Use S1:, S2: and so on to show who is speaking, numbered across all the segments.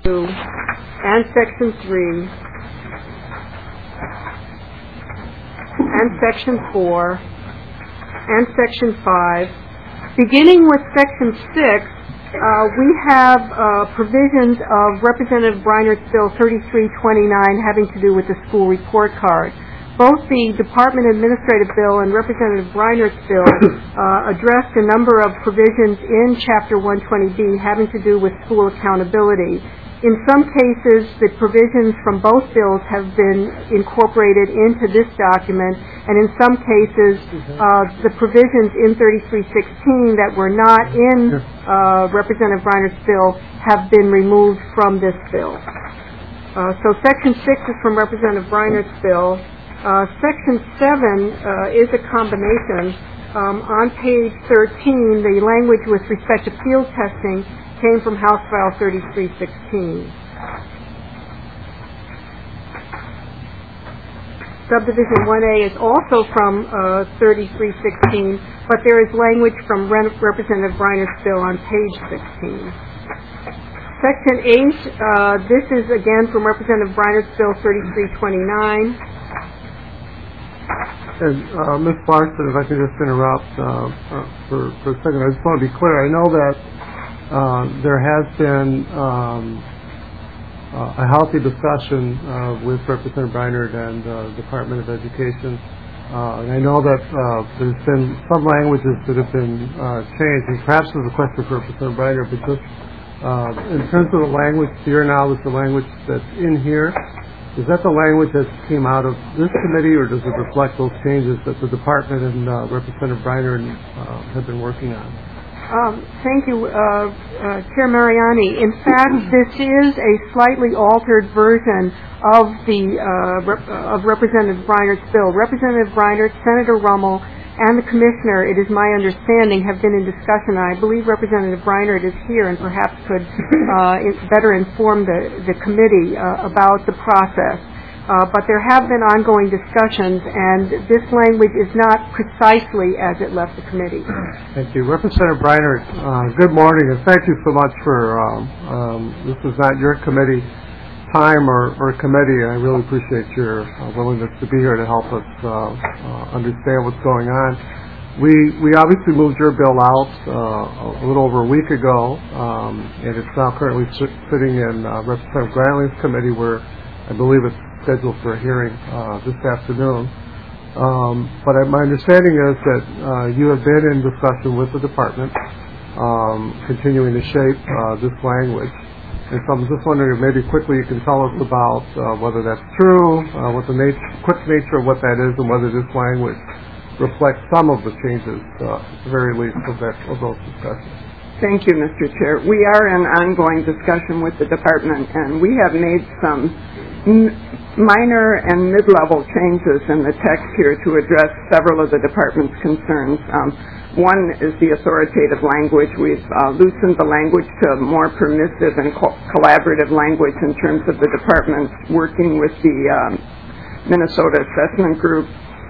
S1: 2 and Section 3 and Section 4 and Section 5. Beginning with Section 6, we have provisions of Representative Breinert's Bill 3329 having to do with the school report card. Both the Department Administrative Bill and Representative Breinert's bill addressed a number of provisions in Chapter 120B having to do with school accountability. In some cases, the provisions from both bills have been incorporated into this document, and in some cases, the provisions in 3316 that were not in Representative Breinert's bill have been removed from this bill. So Section 6 is from Representative Breinert's bill. Section 7 is a combination. On page 13, the language with respect to field testing came from House File 3316. Subdivision 1A is also from 3316, but there is language from Representative Breinert's bill on page 16. Section 8, this is again from Representative Breinert's bill 3329.
S2: And Ms. Larson, if I could just interrupt for a second, I just want to be clear. I know that there has been a healthy discussion with Representative Breinert and the Department of Education, and I know that there's been some languages that have been changed, and perhaps there's a question for Representative Breinert, but just in terms of the language, to your knowledge, the language that's in here, is that the language that came out of this committee, or does it reflect those changes that the Department and Representative Breinert have been working on?
S1: Thank you, Chair Mariani. In fact, this is a slightly altered version of the of Representative Breinert's bill. Representative Breinert, Senator Rummel, and the Commissioner, it is my understanding, have been in discussion. I believe Representative Breinert is here and perhaps could better inform the committee about the process. But there have been ongoing discussions, and this language is not precisely as it left the committee.
S2: Thank you. Representative Breinert, good morning, and thank you so much for, this is not your committee time or committee, and I really appreciate your willingness to be here to help us understand what's going on. We obviously moved your bill out a little over a week ago, and it's now currently sitting in Representative Grantley's committee, where I believe it's scheduled for a hearing this afternoon. But my understanding is that you have been in discussion with the department, continuing to shape this language. And so I'm just wondering if maybe quickly you can tell us about whether that's true, what the quick nature of what that is, and whether this language reflects some of the changes, at the very least, of those discussions.
S3: Thank you, Mr. Chair. We are in ongoing discussion with the department, and we have made some minor and mid-level changes in the text here to address several of the department's concerns. One is the authoritative language. We've loosened the language to more permissive and collaborative language in terms of the department working with the Minnesota Assessment Group.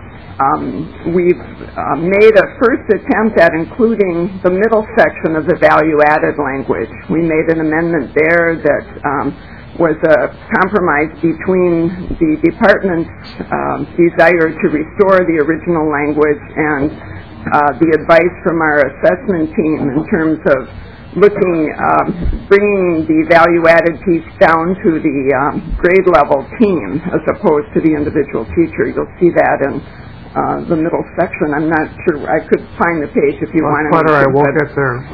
S3: We've made a first attempt at including the middle section of the value-added language. We made an amendment there that was a compromise between the department's desire to restore the original language and the advice from our assessment team in terms of bringing the value-added piece down to the grade level team as opposed to the individual teacher. You'll see that in the middle section. I'm not sure. I could find the page if you want to.
S2: I won't get there.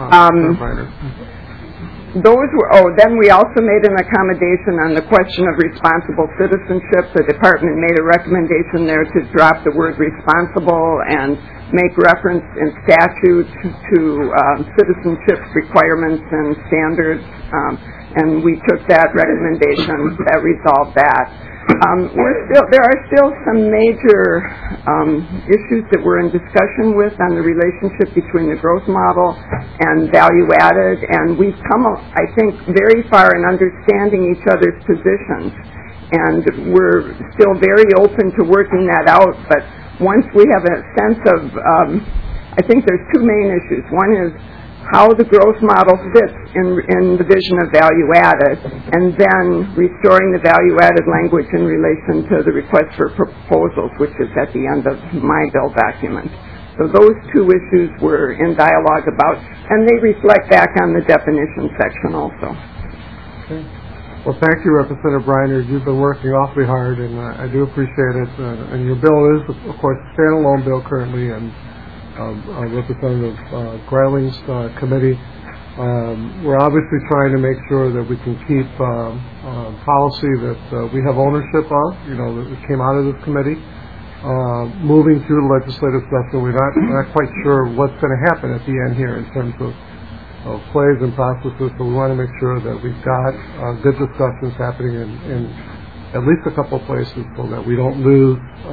S3: Then we also made an accommodation on the question of responsible citizenship. The department made a recommendation there to drop the word responsible and make reference in statute to citizenship requirements and standards, and we took that recommendation that resolved that. There are still some major issues that we're in discussion with on the relationship between the growth model and value added, and we've come, I think, very far in understanding each other's positions, and we're still very open to working that out. But once we have a sense of, I think there's two main issues. One is how the growth model fits in the vision of value added, and then restoring the value added language in relation to the request for proposals, which is at the end of my bill document. So those two issues were in dialogue about, and they reflect back on the definition section also.
S2: Okay. Well, thank you, Representative Briner. You've been working awfully hard, and I do appreciate it. And your bill is, of course, a standalone bill currently, and Representative Greiling's committee. We're obviously trying to make sure that we can keep policy that we have ownership of, that came out of this committee, moving through the legislative session. We're not quite sure what's going to happen at the end here in terms of plays and processes, so we want to make sure that we've got good discussions happening in at least a couple of places so that we don't lose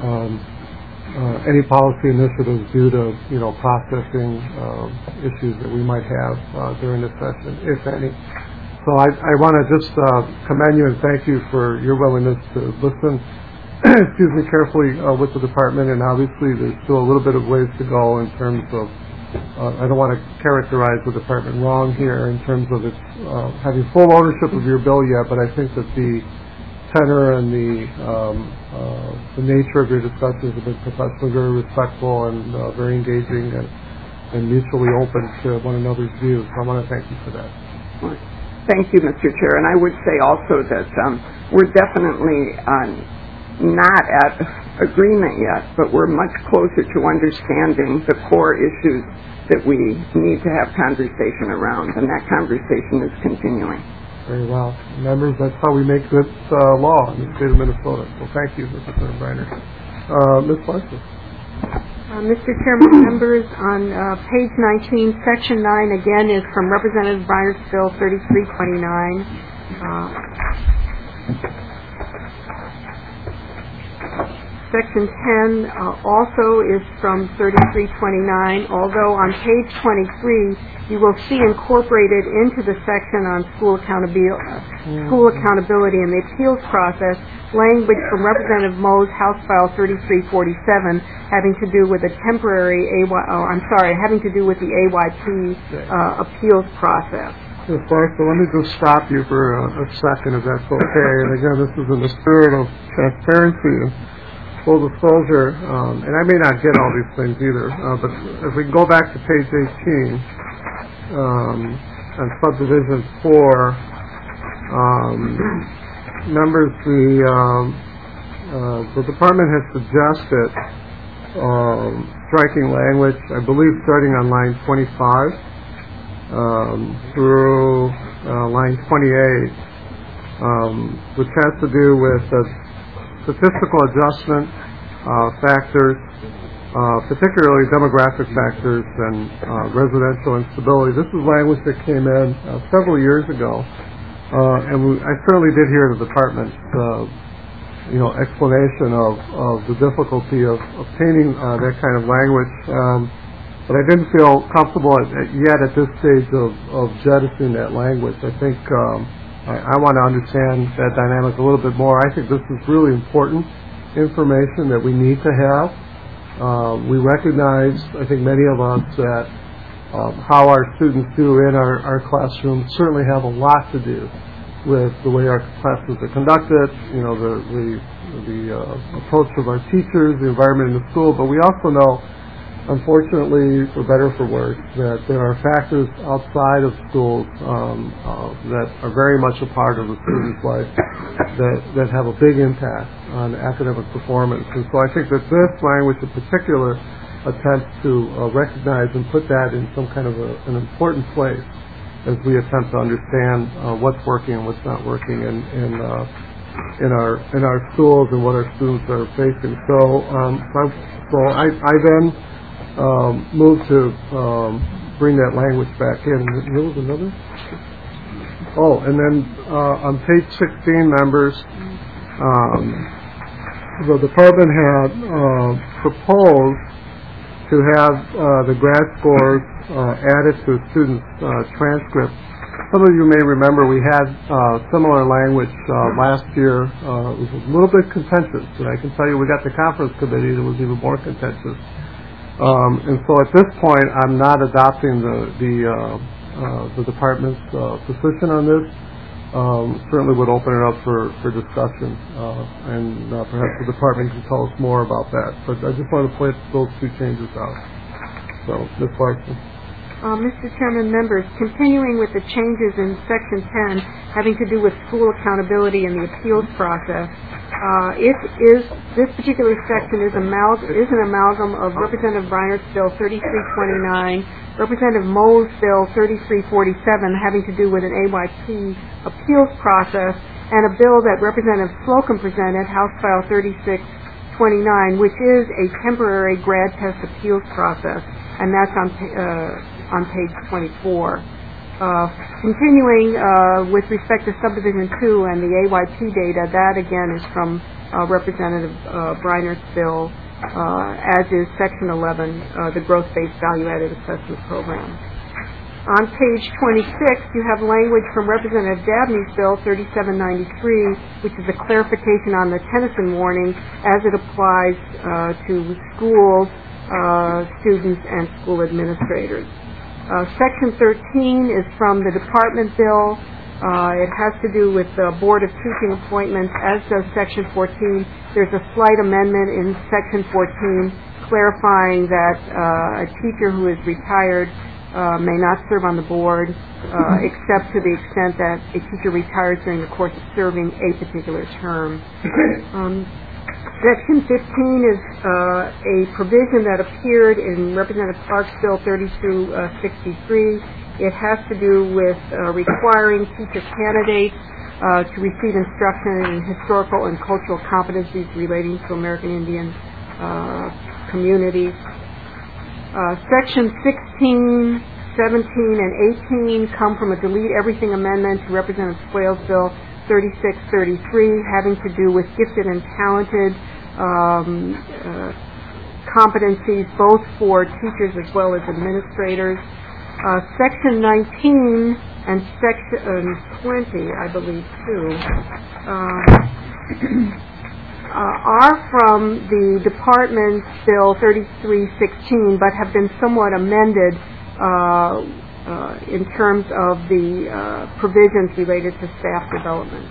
S2: any policy initiatives due to, processing issues that we might have during the session, if any. So I want to just commend you and thank you for your willingness to listen, carefully with the department. And obviously, there's still a little bit of ways to go in terms of. I don't want to characterize the department wrong here in terms of its having full ownership of your bill yet, but I think that the tenor and the nature of your discussions have been professionally very respectful and very engaging and mutually open to one another's views. So I want to thank you for that.
S3: Thank you, Mr. Chair. And I would say also that we're definitely not at agreement yet, but we're much closer to understanding the core issues that we need to have conversation around, and that conversation is continuing.
S2: Very well. Members, that's how we make good law in the state of Minnesota. So thank you, Mr. Briner. Ms. Larson.
S1: Mr. Chairman, members, on page 19, section 9, again, is from Representative Briner's bill 3329. Section 10 also is from 3329, although on page 23 you will see incorporated into the section on school accountability and the appeals process language from Representative Moe's House File 3347 having to do with the temporary having to do with the AYP appeals process.
S2: Ms. Larson, let me just stop you for a second, if that's okay. And again, this is in the spirit of transparency and full disclosure, and I may not get all these things either, but if we go back to page 18 on subdivision 4, members, the department has suggested striking language, I believe starting on line 25 through line 28, which has to do with statistical adjustment factors, particularly demographic factors and residential instability. This is language that came in several years ago, and I certainly did hear the department's explanation of the difficulty of obtaining that kind of language, but I didn't feel comfortable yet at this stage of jettisoning that language. I think I want to understand that dynamic a little bit more. I think this is really important information that we need to have. We recognize, I think many of us, that how our students do in our classrooms certainly have a lot to do with the way our classes are conducted, the approach of our teachers, the environment in the school, but we also know, unfortunately, for better or for worse, that there are factors outside of schools that are very much a part of the student's life that have a big impact on academic performance. And so I think that this language in particular attempts to recognize and put that in some kind of an important place as we attempt to understand what's working and what's not working in our schools and what our students are facing. So I then move to bring that language back in. There was another? Oh, and then on page 16, members, the department had proposed to have the grad scores added to a student's transcript. Some of you may remember we had similar language last year. It was a little bit contentious, and I can tell you we got the conference committee that was even more contentious. And so at this point, I'm not adopting the department's position on this. Certainly would open it up for discussion, and perhaps the department can tell us more about that. But I just want to point those two changes out. So, Ms. Larson.
S1: Mr. Chairman, members, continuing with the changes in Section 10 having to do with school accountability and the appeals process, this particular section is an amalgam of Representative Breinert's Bill 3329, Representative Moe's Bill 3347 having to do with an AYP appeals process, and a bill that Representative Slocum presented, House File 3629, which is a temporary grad test appeals process, and that's on page 24. Continuing with respect to Subdivision 2 and the AYP data, that again is from Representative Breinert's bill, as is Section 11, the Growth-Based Value-Added Assessment Program. On page 26, you have language from Representative Dabney's bill 3793, which is a clarification on the Tennyson warning as it applies to schools, students, and school administrators. Section 13 is from the department bill. It has to do with the Board of Teaching appointments, as does Section 14. There's a slight amendment in Section 14 clarifying that a teacher who is retired may not serve on the board except to the extent that a teacher retires during the course of serving a particular term. Section 15 is a provision that appeared in Representative Clark's Bill 3263. It has to do with requiring teacher candidates to receive instruction in historical and cultural competencies relating to American Indian communities. Section 16, 17, and 18 come from a delete everything amendment to Representative Swale's Bill 3633, having to do with gifted and talented competencies, both for teachers as well as administrators. Section 19 and Section 20, I believe, too, are from the Department's Bill 3316, but have been somewhat amended in terms of the provisions related to staff development.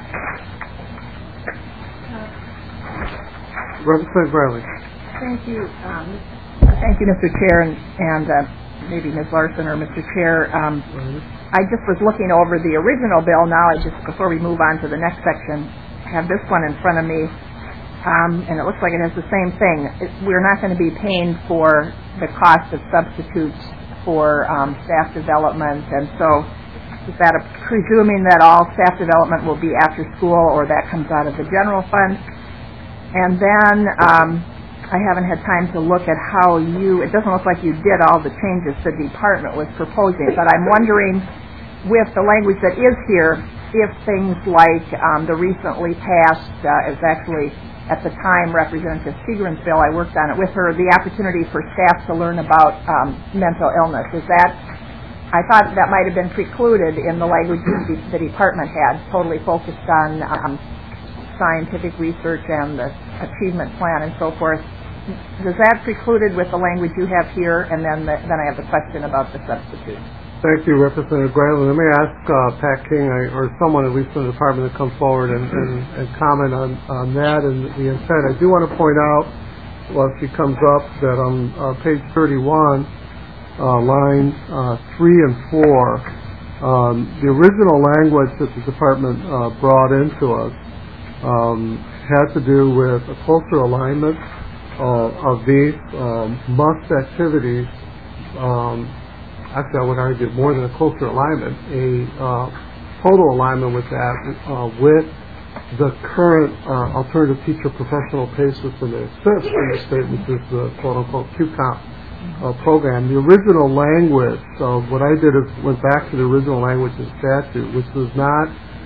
S2: Representative Riley.
S4: Thank you. Thank you, Mr. Chair, and maybe Ms. Larson or Mr. Chair. I just was looking over the original bill. Now, before we move on to the next section, have this one in front of me, and it looks like it has the same thing. We're not going to be paying for the cost of substitutes for staff development, and so is that presuming that all staff development will be after school, or that comes out of the general fund? And then I haven't had time to look at how it doesn't look like you did all the changes the department was proposing, but I'm wondering, with the language that is here, if things like the recently passed, is actually at the time Representative Segrin's bill, I worked on it with her, the opportunity for staff to learn about mental illness. I thought that might have been precluded in the language the department had, totally focused on scientific research and the achievement plan and so forth. Is that precluded with the language you have here? And then I have the question about the substitute.
S2: Thank you, Representative Greiling. Let me ask Pat King or someone at least from the department to come forward and comment on that and the intent. I do want to point out, while she comes up, that on page 31, lines 3 and 4, the original language that the department brought into us had to do with a closer alignment of these must activities. Actually, I would argue more than a closer alignment, a total alignment with that, with the current alternative teacher professional pay system that exists in the state, which is the quote-unquote QComp program. The original language, so what I did is went back to the original language of statute, which does not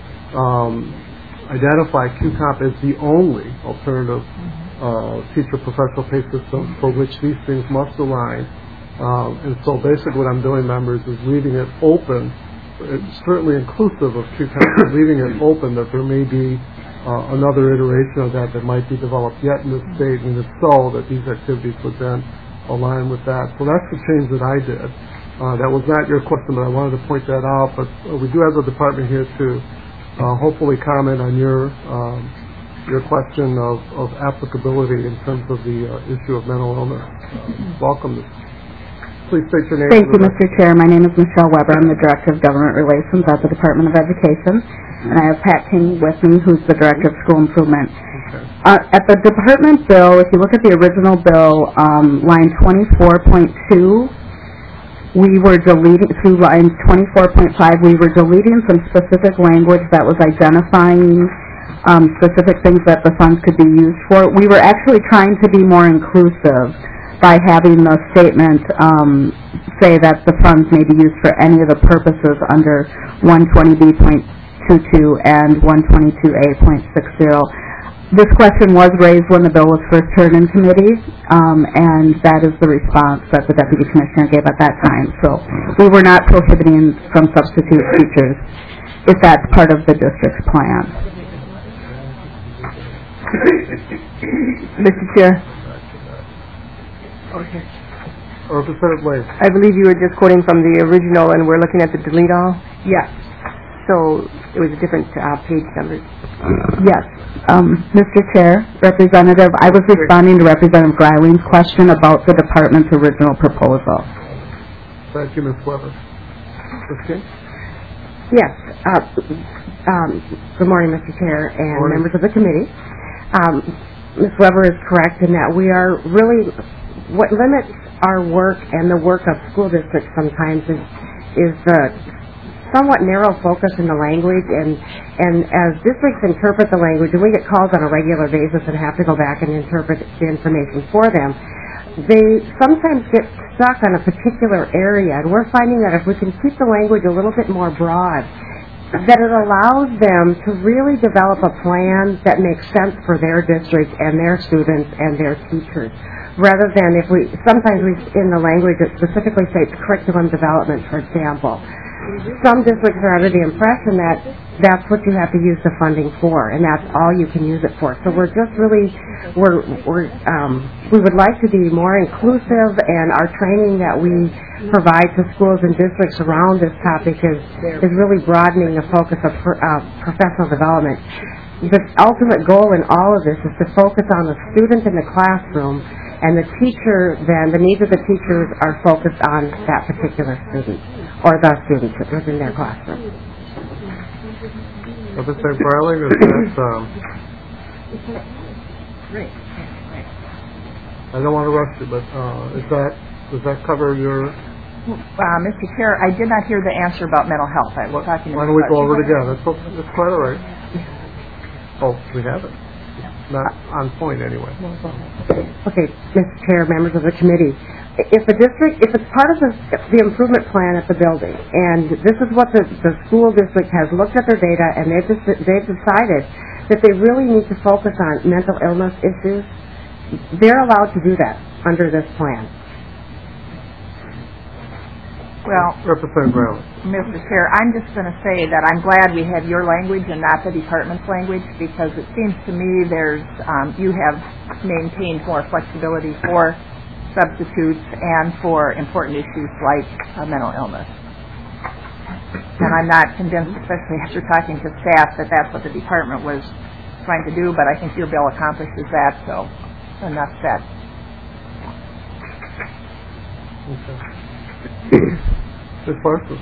S2: identify QComp as the only alternative teacher professional pay system for which these things must align. And so basically what I'm doing, members, is leaving it open. It's certainly inclusive of QComp, leaving it open that there may be another iteration of that might be developed yet in the state, and if so, that these activities would then align with that. So that's the change that I did. That was not your question, but I wanted to point that out. But we do have the department here to hopefully comment on your question of applicability in terms of the issue of mental illness. Welcome. Please state your name.
S5: Thank you, Mr. Chair. My name is Michelle Weber. I'm the Director of Government Relations at the Department of Education. And I have Pat King with me, who's the Director of School Improvement.
S2: Okay.
S5: At the department bill, if you look at the original bill, line 24.2, we were deleting, through lines 24.5, we were deleting some specific language that was identifying specific things that the funds could be used for. We were actually trying to be more inclusive by having the statement say that the funds may be used for any of the purposes under 120B.22 and 122A.60. This question was raised when the bill was first heard in committee, and that is the response that the Deputy Commissioner gave at that time. So we were not prohibiting from substitute teachers if that's part of the district's plan.
S6: Mr. Chair,
S2: Okay. Representative Lane.
S6: I believe you were just quoting from the original and we're looking at the delete all?
S5: Yes.
S6: So it was a different page numbers.
S5: Yes. Mr. Chair, Representative, I was responding to Representative Greiling's question about the department's original proposal.
S2: Thank you, Ms. Weber. Ms. King?
S7: Yes. Good morning, Mr. Chair and
S2: Morning.
S7: members of the committee. Ms. Weber is correct in that we are really, what limits our work and the work of school districts sometimes is the somewhat narrow focus in the language, and as districts interpret the language, and we get calls on a regular basis and have to go back and interpret the information for them, they sometimes get stuck on a particular area, and we're finding that if we can keep the language a little bit more broad, that it allows them to really develop a plan that makes sense for their district and their students and their teachers, rather than if we, sometimes we, in the language it specifically states curriculum development, for example. Some districts are under the impression that that's what you have to use the funding for, and that's all you can use it for. So we're just really, we would like to be more inclusive, and our training that we provide to schools and districts around this topic is really broadening the focus of professional development. The ultimate goal in all of this is to focus on the student in the classroom, and the teacher, then the needs of the teachers are focused on that particular student or the students within their classroom.
S2: Representative Greiling, is that, I don't want to rush you, but does that cover your...
S4: Mr. Chair, I did not hear the answer about mental health. I was talking
S2: Why don't we go over it again? That's quite all right. Oh, we have it. Not on point anyway.
S7: Okay, Mr. Chair, members of the committee, if it's part of the improvement plan at the building, and this is what the school district has looked at their data, and they've decided that they really need to focus on mental illness issues, they're allowed to do that under this plan.
S4: Well,
S2: Representative Greiling.
S4: Mr. Chair, I'm just going to say that I'm glad we have your language and not the department's language, because it seems to me there's you have maintained more flexibility for substitutes and for important issues like mental illness. And I'm not convinced, especially after talking to staff, that that's what the department was trying to do, but I think your bill accomplishes that, so enough said.
S2: Okay. Ms. Parsons.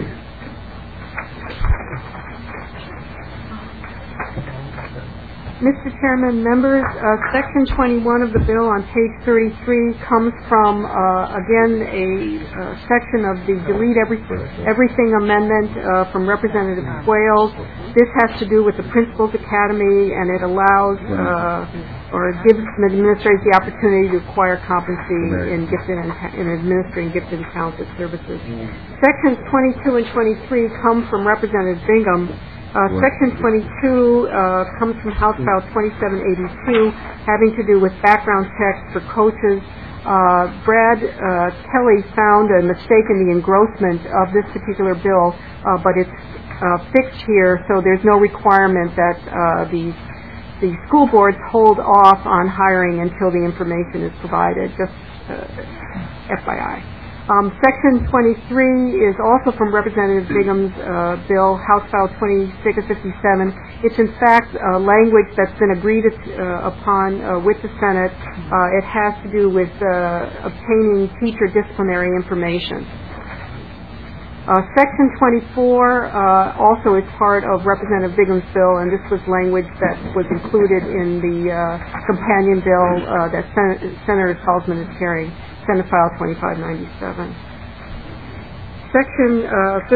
S1: Mr. Chairman, members, Section 21 of the bill on page 33 comes from, again, a section of the Delete Everything Amendment from Representative Swales. This has to do with the Principals Academy, and it allows or gives administrators the opportunity to acquire competency in administering gifted and talented services. Sections 22 and 23 come from Representative Bingham. Section 22 comes from House File 2782, having to do with background checks for coaches. Brad Kelly found a mistake in the engrossment of this particular bill, but it's fixed here, so there's no requirement that the the school boards hold off on hiring until the information is provided, just FYI. Section 23 is also from Representative Bigham's bill, House File 2657. It's in fact language that's been agreed upon with the Senate. It has to do with obtaining teacher disciplinary information. Section 24 also is part of Representative Bigham's bill, and this was language that was included in the companion bill that Senator Salzman is carrying, Senate File 2597. Section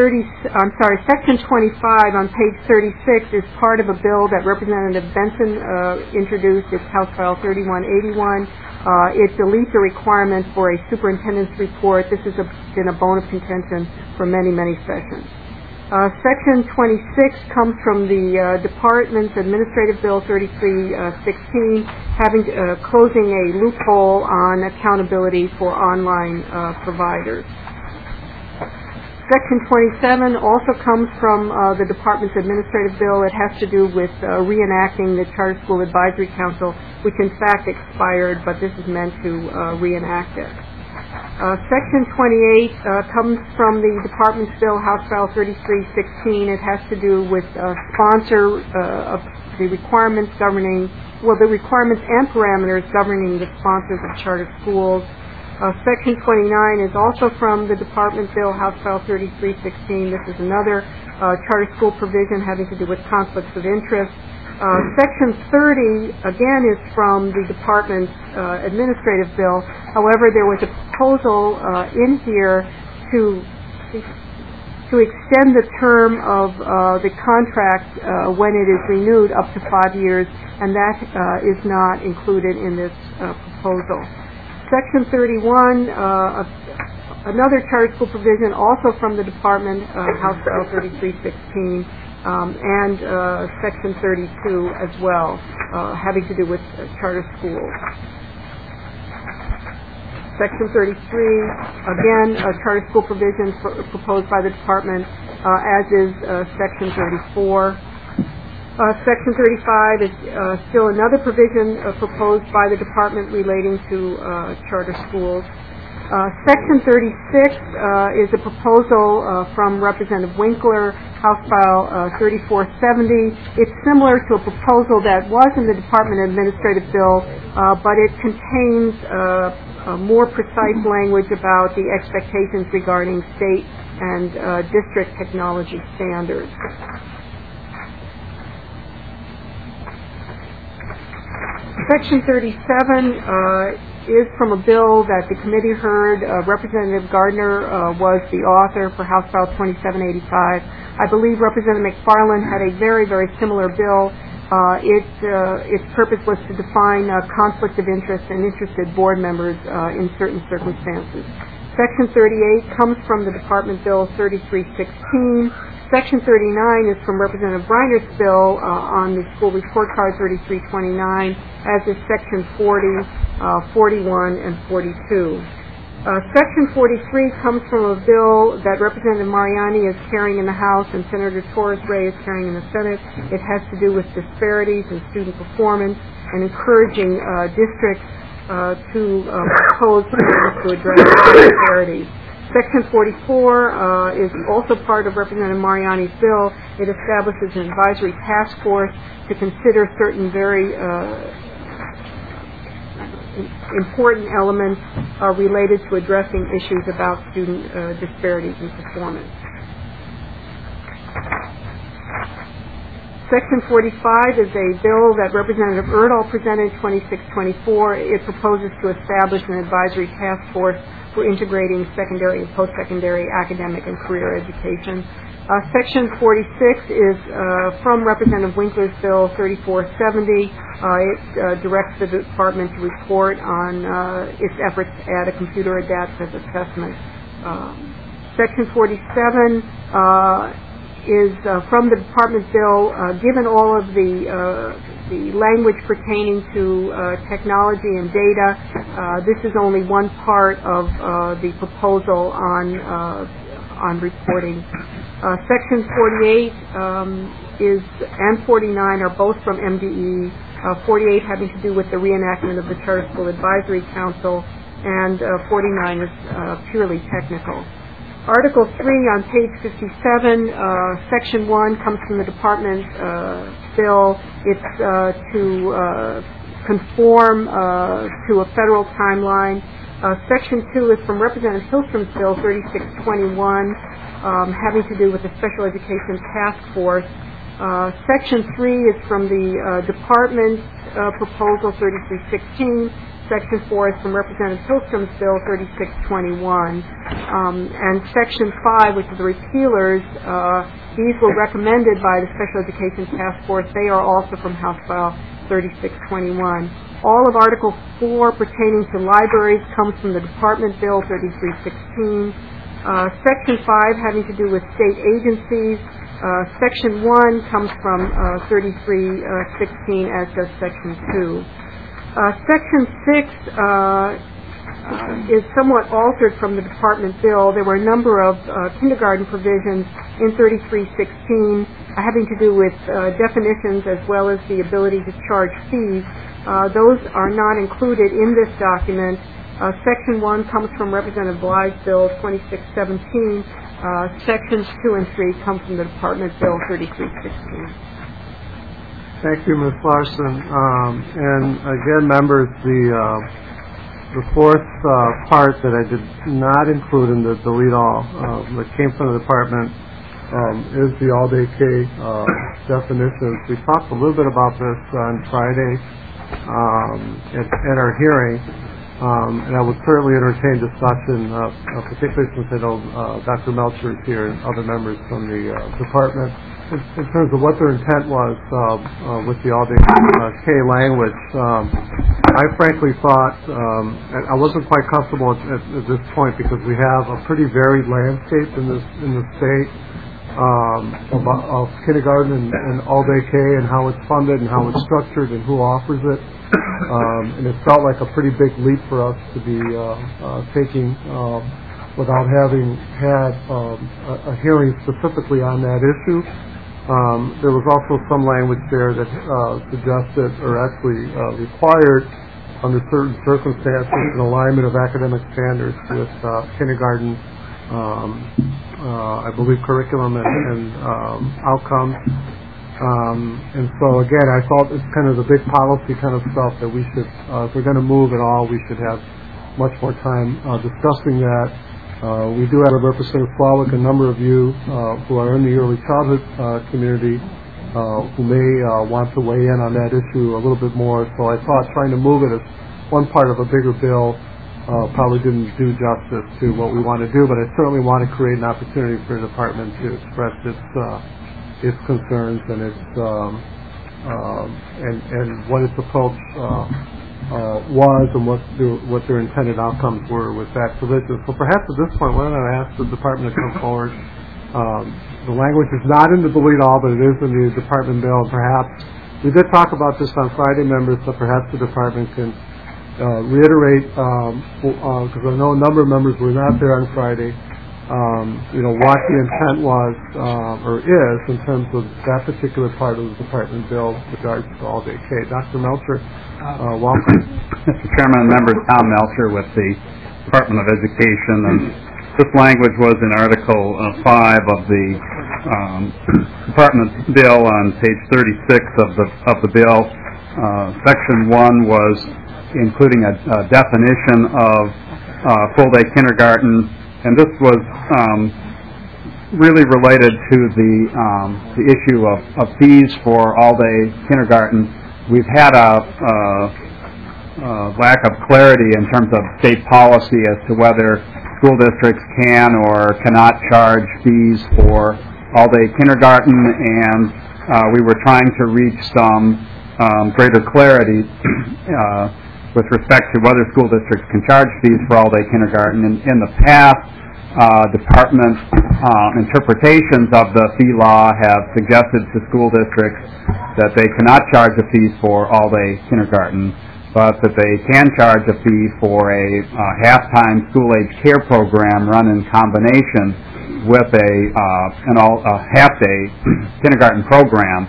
S1: 25 on page 36 is part of a bill that Representative Benson introduced. It's House File 3181. It deletes a requirement for a superintendent's report. This has been a bone of contention for many, many sessions. Section 26 comes from the Department's Administrative Bill 3316, closing a loophole on accountability for online providers. Section 27 also comes from the Department's Administrative Bill. It has to do with reenacting the Charter School Advisory Council, which in fact expired, but this is meant to reenact it. Section 28 comes from the Department's Bill, House File 3316. It has to do with sponsor of the requirements the requirements and parameters governing the sponsors of charter schools. Section 29 is also from the Department Bill, House File 3316. This is another charter school provision having to do with conflicts of interest. Section 30, again, is from the Department's Administrative Bill. However, there was a proposal in here to extend the term of the contract when it is renewed up to 5 years, and that is not included in this proposal. Section 31, another charter school provision also from the Department, House Bill 3316, and Section 32 as well, having to do with charter schools. Section 33, again, a charter school provision proposed by the Department, as is Section 34. Section 35 is still another provision proposed by the Department relating to charter schools. Section 36 is a proposal from Representative Winkler, House File 3470. It's similar to a proposal that was in the Department Administrative Bill, but it contains more precise language about the expectations regarding state and district technology standards. Section 37 is from a bill that the committee heard. Representative Gardner was the author for House File 2785. I believe Representative McFarland had a very, very similar bill. Its purpose was to define conflict of interest and interested board members in certain circumstances. Section 38 comes from the Department Bill 3316. Section 39 is from Representative Briner's bill on the school report card 3329, as is Section 40, 41, and 42. Section 43 comes from a bill that Representative Mariani is carrying in the House and Senator Torres Ray is carrying in the Senate. It has to do with disparities in student performance and encouraging districts to propose plans to address disparities. Section 44 is also part of Representative Mariani's bill. It establishes an advisory task force to consider certain very important elements related to addressing issues about student disparities in performance. Section 45 is a bill that Representative Erdahl presented, 2624. It proposes to establish an advisory task force for integrating secondary and post-secondary academic and career education. Section 46 is from Representative Winkler's bill 3470. It directs the Department to report on its efforts to add a computer adaptive assessment. Section 47 is from the Department bill. Given all of the language pertaining to technology and data, this is only one part of the proposal on reporting. Section 48 and 49 are both from MDE. 48 having to do with the reenactment of the Charter School Advisory Council, and 49 is purely technical. Article 3 on page 57, Section 1 comes from the department bill. It's to conform to a federal timeline. Section 2 is from Representative Hillstrom's bill, 3621, having to do with the Special Education Task Force. Section 3 is from the department's proposal, 3316. Section 4 is from Representative Hillstrom's bill, 3621. And Section 5, which is the repealers, these were recommended by the Special Education Task Force. They are also from House File 3621. All of Article 4 pertaining to libraries comes from the Department Bill 3316. Section 5 having to do with state agencies. Section 1 comes from 3316, as does Section 2. Section 6 is somewhat altered from the department bill. There were a number of kindergarten provisions in 3316 having to do with definitions as well as the ability to charge fees. Those are not included in this document. Section 1 comes from Representative Bly's bill, 2617. Sections 2 and 3 come from the department bill, 3316.
S2: Thank you, Ms. Larson. And again, members, the fourth part that I did not include in the delete all that came from the department is the all-day K definitions. We talked a little bit about this on Friday at our hearing, and I would certainly entertain discussion, particularly since I know Dr. Melcher is here and other members from the department, in terms of what their intent was with the all-day K language. I frankly thought, I wasn't quite comfortable at this point because we have a pretty varied landscape in the state of kindergarten and all-day K and how it's funded and how it's structured and who offers it. And it felt like a pretty big leap for us to be taking without having had a hearing specifically on that issue. There was also some language there that suggested or actually required, under certain circumstances, an alignment of academic standards with kindergarten, I believe, curriculum and outcomes. And so, again, I thought it's kind of the big policy kind of stuff that we should, if we're going to move at all, we should have much more time discussing that. We do have Representative Flawwick, a number of you who are in the early childhood community who may want to weigh in on that issue a little bit more. So I thought trying to move it as one part of a bigger bill probably didn't do justice to what we want to do, but I certainly want to create an opportunity for the department to express its concerns and its and what its approach was and what their intended outcomes were with that provision. So perhaps at this point, why don't I ask the department to come forward? The language is not in the delete all, but it is in the department bill. Perhaps we did talk about this on Friday, members, so perhaps the department can reiterate, because I know a number of members were not there on Friday, what the intent was or is in terms of that particular part of the department bill with regards to all-day K. Dr. Melcher, welcome.
S8: Mr. Chairman and members, Tom Melcher with the Department of Education, and this language was in Article 5 of the department bill on page 36 of the bill. Section 1 was including a definition of full-day kindergarten, and this was really related to the issue of fees for all-day kindergarten. We've had a lack of clarity in terms of state policy as to whether school districts can or cannot charge fees for all-day kindergarten, and we were trying to reach some greater clarity with respect to whether school districts can charge fees for all-day kindergarten. In the past, department interpretations of the fee law have suggested to school districts that they cannot charge a fee for all-day kindergarten, but that they can charge a fee for a half-time school-age care program run in combination with a half-day kindergarten program.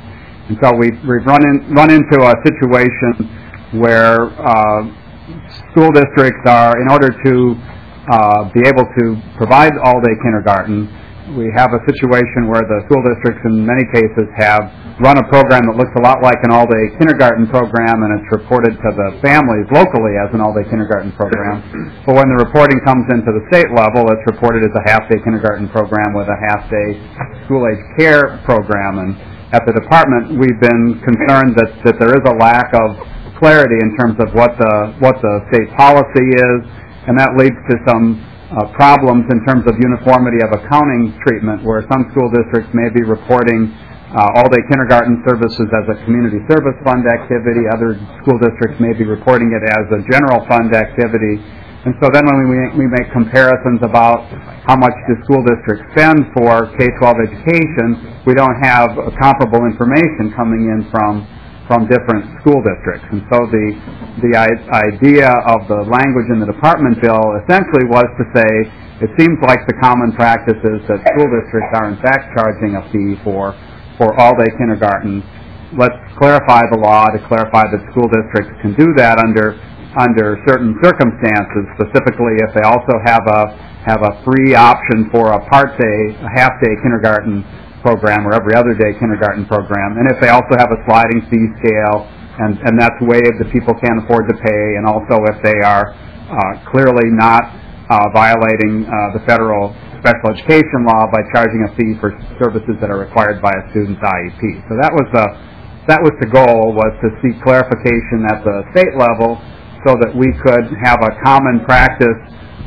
S8: And so we've run into a situation where school districts are, in order to be able to provide all-day kindergarten, we have a situation where the school districts in many cases have run a program that looks a lot like an all-day kindergarten program, and it's reported to the families locally as an all-day kindergarten program. But when the reporting comes into the state level, it's reported as a half-day kindergarten program with a half-day school-age care program. And at the department, we've been concerned that there is a lack of clarity in terms of what the state policy is, and that leads to some problems in terms of uniformity of accounting treatment, where some school districts may be reporting all-day kindergarten services as a community service fund activity. Other school districts may be reporting it as a general fund activity. And so then when we make comparisons about how much the school district spends for K-12 education, we don't have comparable information coming in from different school districts. And so the idea of the language in the department bill essentially was to say, it seems like the common practice is that school districts are in fact charging a fee for all-day kindergarten. Let's clarify the law to clarify that school districts can do that under certain circumstances, specifically if they also have a free option for a half-day kindergarten program or every other day kindergarten program, and if they also have a sliding fee scale and that's waived that people can't afford to pay, and also if they are clearly not violating the federal special education law by charging a fee for services that are required by a student's IEP. So that was the goal, was to seek clarification at the state level so that we could have a common practice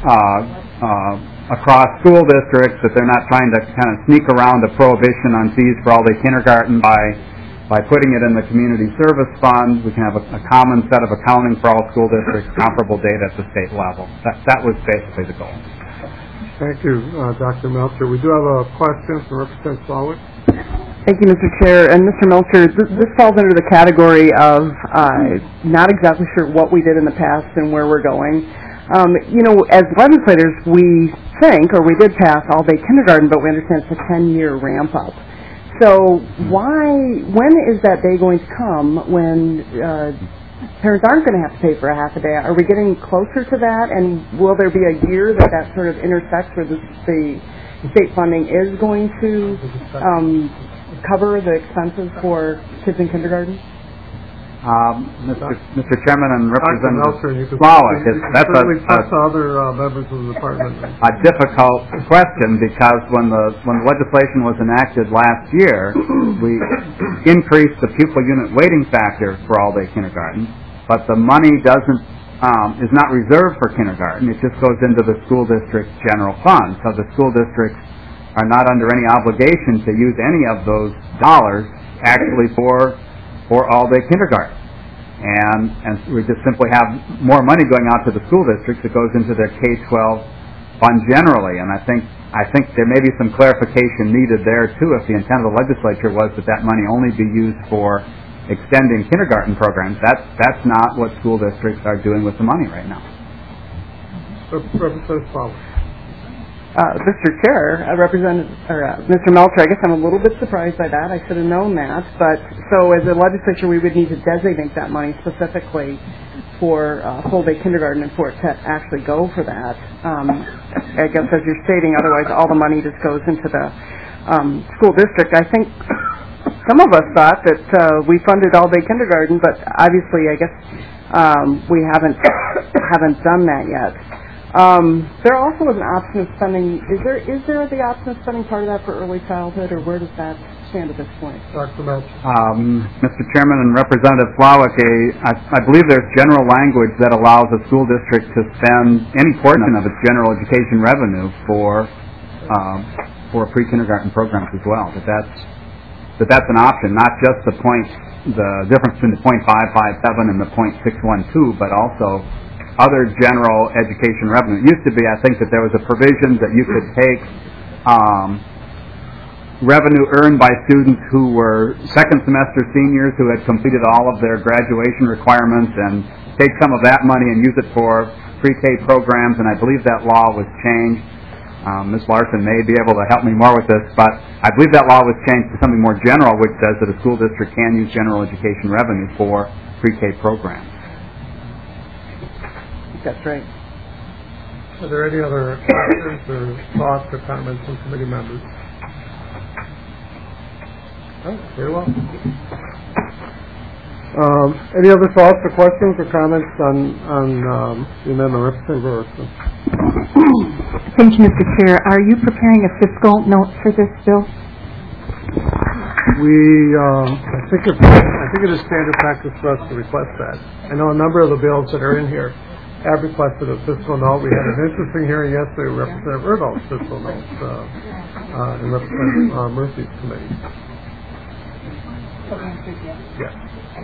S8: across school districts, that they're not trying to kind of sneak around a prohibition on fees for all-day kindergarten by putting it in the community service fund. We can have a common set of accounting for all school districts, comparable data at the state level. That was basically the goal.
S2: Thank you, Dr. Melcher. We do have a question from Representative Slawick.
S6: Thank you, Mr. Chair. And Mr. Melcher, this falls under the category of not exactly sure what we did in the past and where we're going. As legislators, we think, or we did pass all-day kindergarten, but we understand it's a 10-year ramp-up. So when is that day going to come when parents aren't going to have to pay for a half a day? Are we getting closer to that, and will there be a year that sort of intersects where the state funding is going to cover the expenses for kids in kindergarten?
S8: Mr. Chairman and Representative
S2: Slawick,
S8: that's
S2: other members of the department.
S8: A difficult question, because when the legislation was enacted last year, we increased the pupil unit weighting factor for all-day kindergarten, but the money is not reserved for kindergarten. It just goes into the school district general fund. So the school districts are not under any obligation to use any of those dollars actually for all-day kindergarten. And we just simply have more money going out to the school districts that goes into their K-12 fund generally. And I think there may be some clarification needed there, too, if the intent of the legislature was that money only be used for extending kindergarten programs. That's not what school districts are doing with the money right now.
S2: Representative Slawick.
S6: Mr. Chair, Mr. Melcher, I guess I'm a little bit surprised by that. I should have known that. But so as a legislature, we would need to designate that money specifically for full-day kindergarten and for it to actually go for that. I guess as you're stating, otherwise all the money just goes into the school district. I think some of us thought that we funded all-day kindergarten, but obviously I guess we haven't done that yet. There also was an option of spending. Is there the option of spending part of that for early childhood, or where does that stand at this point?
S2: Dr. Melcher.
S8: Mr. Chairman and Representative Slawick, I believe there's general language that allows a school district to spend any portion of its general education revenue for pre-kindergarten programs as well. That's an option, not just the difference between the .557 and the .612, but also other general education revenue. It used to be, I think, that there was a provision that you could take revenue earned by students who were second semester seniors who had completed all of their graduation requirements and take some of that money and use it for pre-K programs, and I believe that law was changed. Ms. Larson may be able to help me more with this, but I believe that law was changed to something more general, which says that a school district can use general education revenue for pre-K programs.
S6: That's right.
S2: Are there any other questions or thoughts or comments from committee members? Oh, very well. Any other thoughts or questions or comments on the amendment? Representative Erickson.
S4: Thank you, Mr. Chair. Are you preparing a fiscal note for this bill?
S2: I think it is standard practice for us to request that. I know a number of the bills that are in here have requested a fiscal note. We had an interesting hearing yesterday with Representative Erdahl's fiscal note in Representative Murphy's committee. Yes.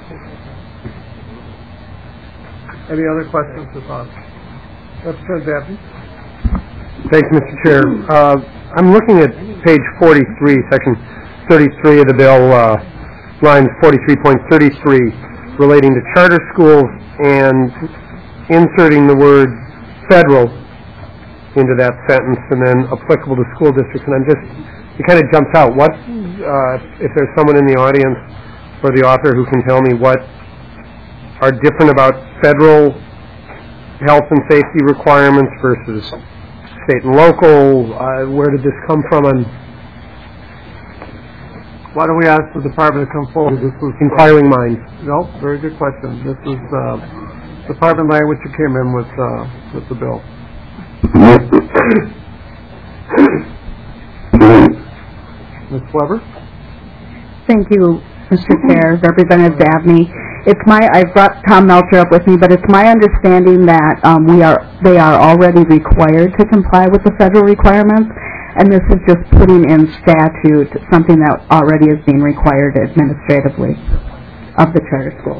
S2: Any other questions or thoughts? Representative Dabney.
S9: Thanks, Mr. Chair. I'm looking at page 43, section 33 of the bill, lines 43.33, relating to charter schools and inserting the word federal into that sentence and then applicable to school districts. And it kind of jumps out. What, if there's someone in the audience or the author who can tell me what are different about federal health and safety requirements versus state and local? Where did this come from? And
S2: why don't we ask the department to come forward? This was
S9: inquiring minds.
S2: No, very good question. This was department language that came in with the bill. Ms. Weber?
S5: Thank you, Mr. Chair, Representative Dabney. I've brought Tom Melcher up with me, but it's my understanding that they are already required to comply with the federal requirements, and this is just putting in statute something that already is being required administratively of the charter schools.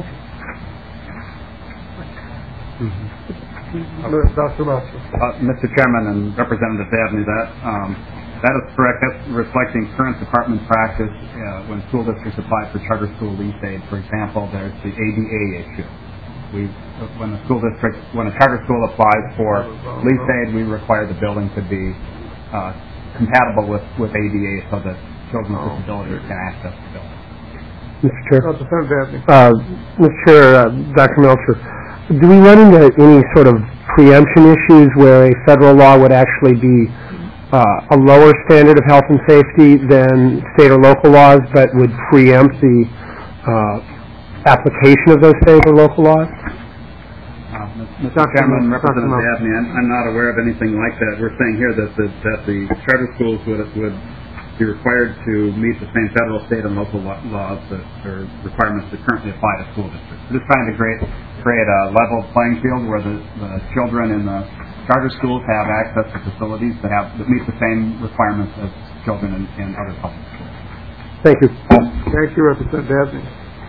S2: Dr. Melcher.
S8: Mr. Chairman and Representative Dabney, that is correct. That's reflecting current department practice when school districts apply for charter school lease aid. For example, there's the ADA issue. When a charter school applies for lease aid, we require the building to be compatible with ADA so that children with disabilities can access the building.
S9: Mr. Chair.
S2: Representative Dabney.
S9: Mr. Chair, Dr. Melcher, do we run into any sort of preemption issues where a federal law would actually be a lower standard of health and safety than state or local laws, but would preempt the application of those state or local laws?
S8: Mr. Chairman, Representative Dabney, I'm not aware of anything like that. We're saying here that the charter schools would be required to meet the same federal, state, and local laws or requirements that currently apply to school districts. We're just trying to create a level playing field where the children in the charter schools have access to facilities that meet the same requirements as children in other public schools.
S9: Thank you.
S2: Thank you, Representative Dabney.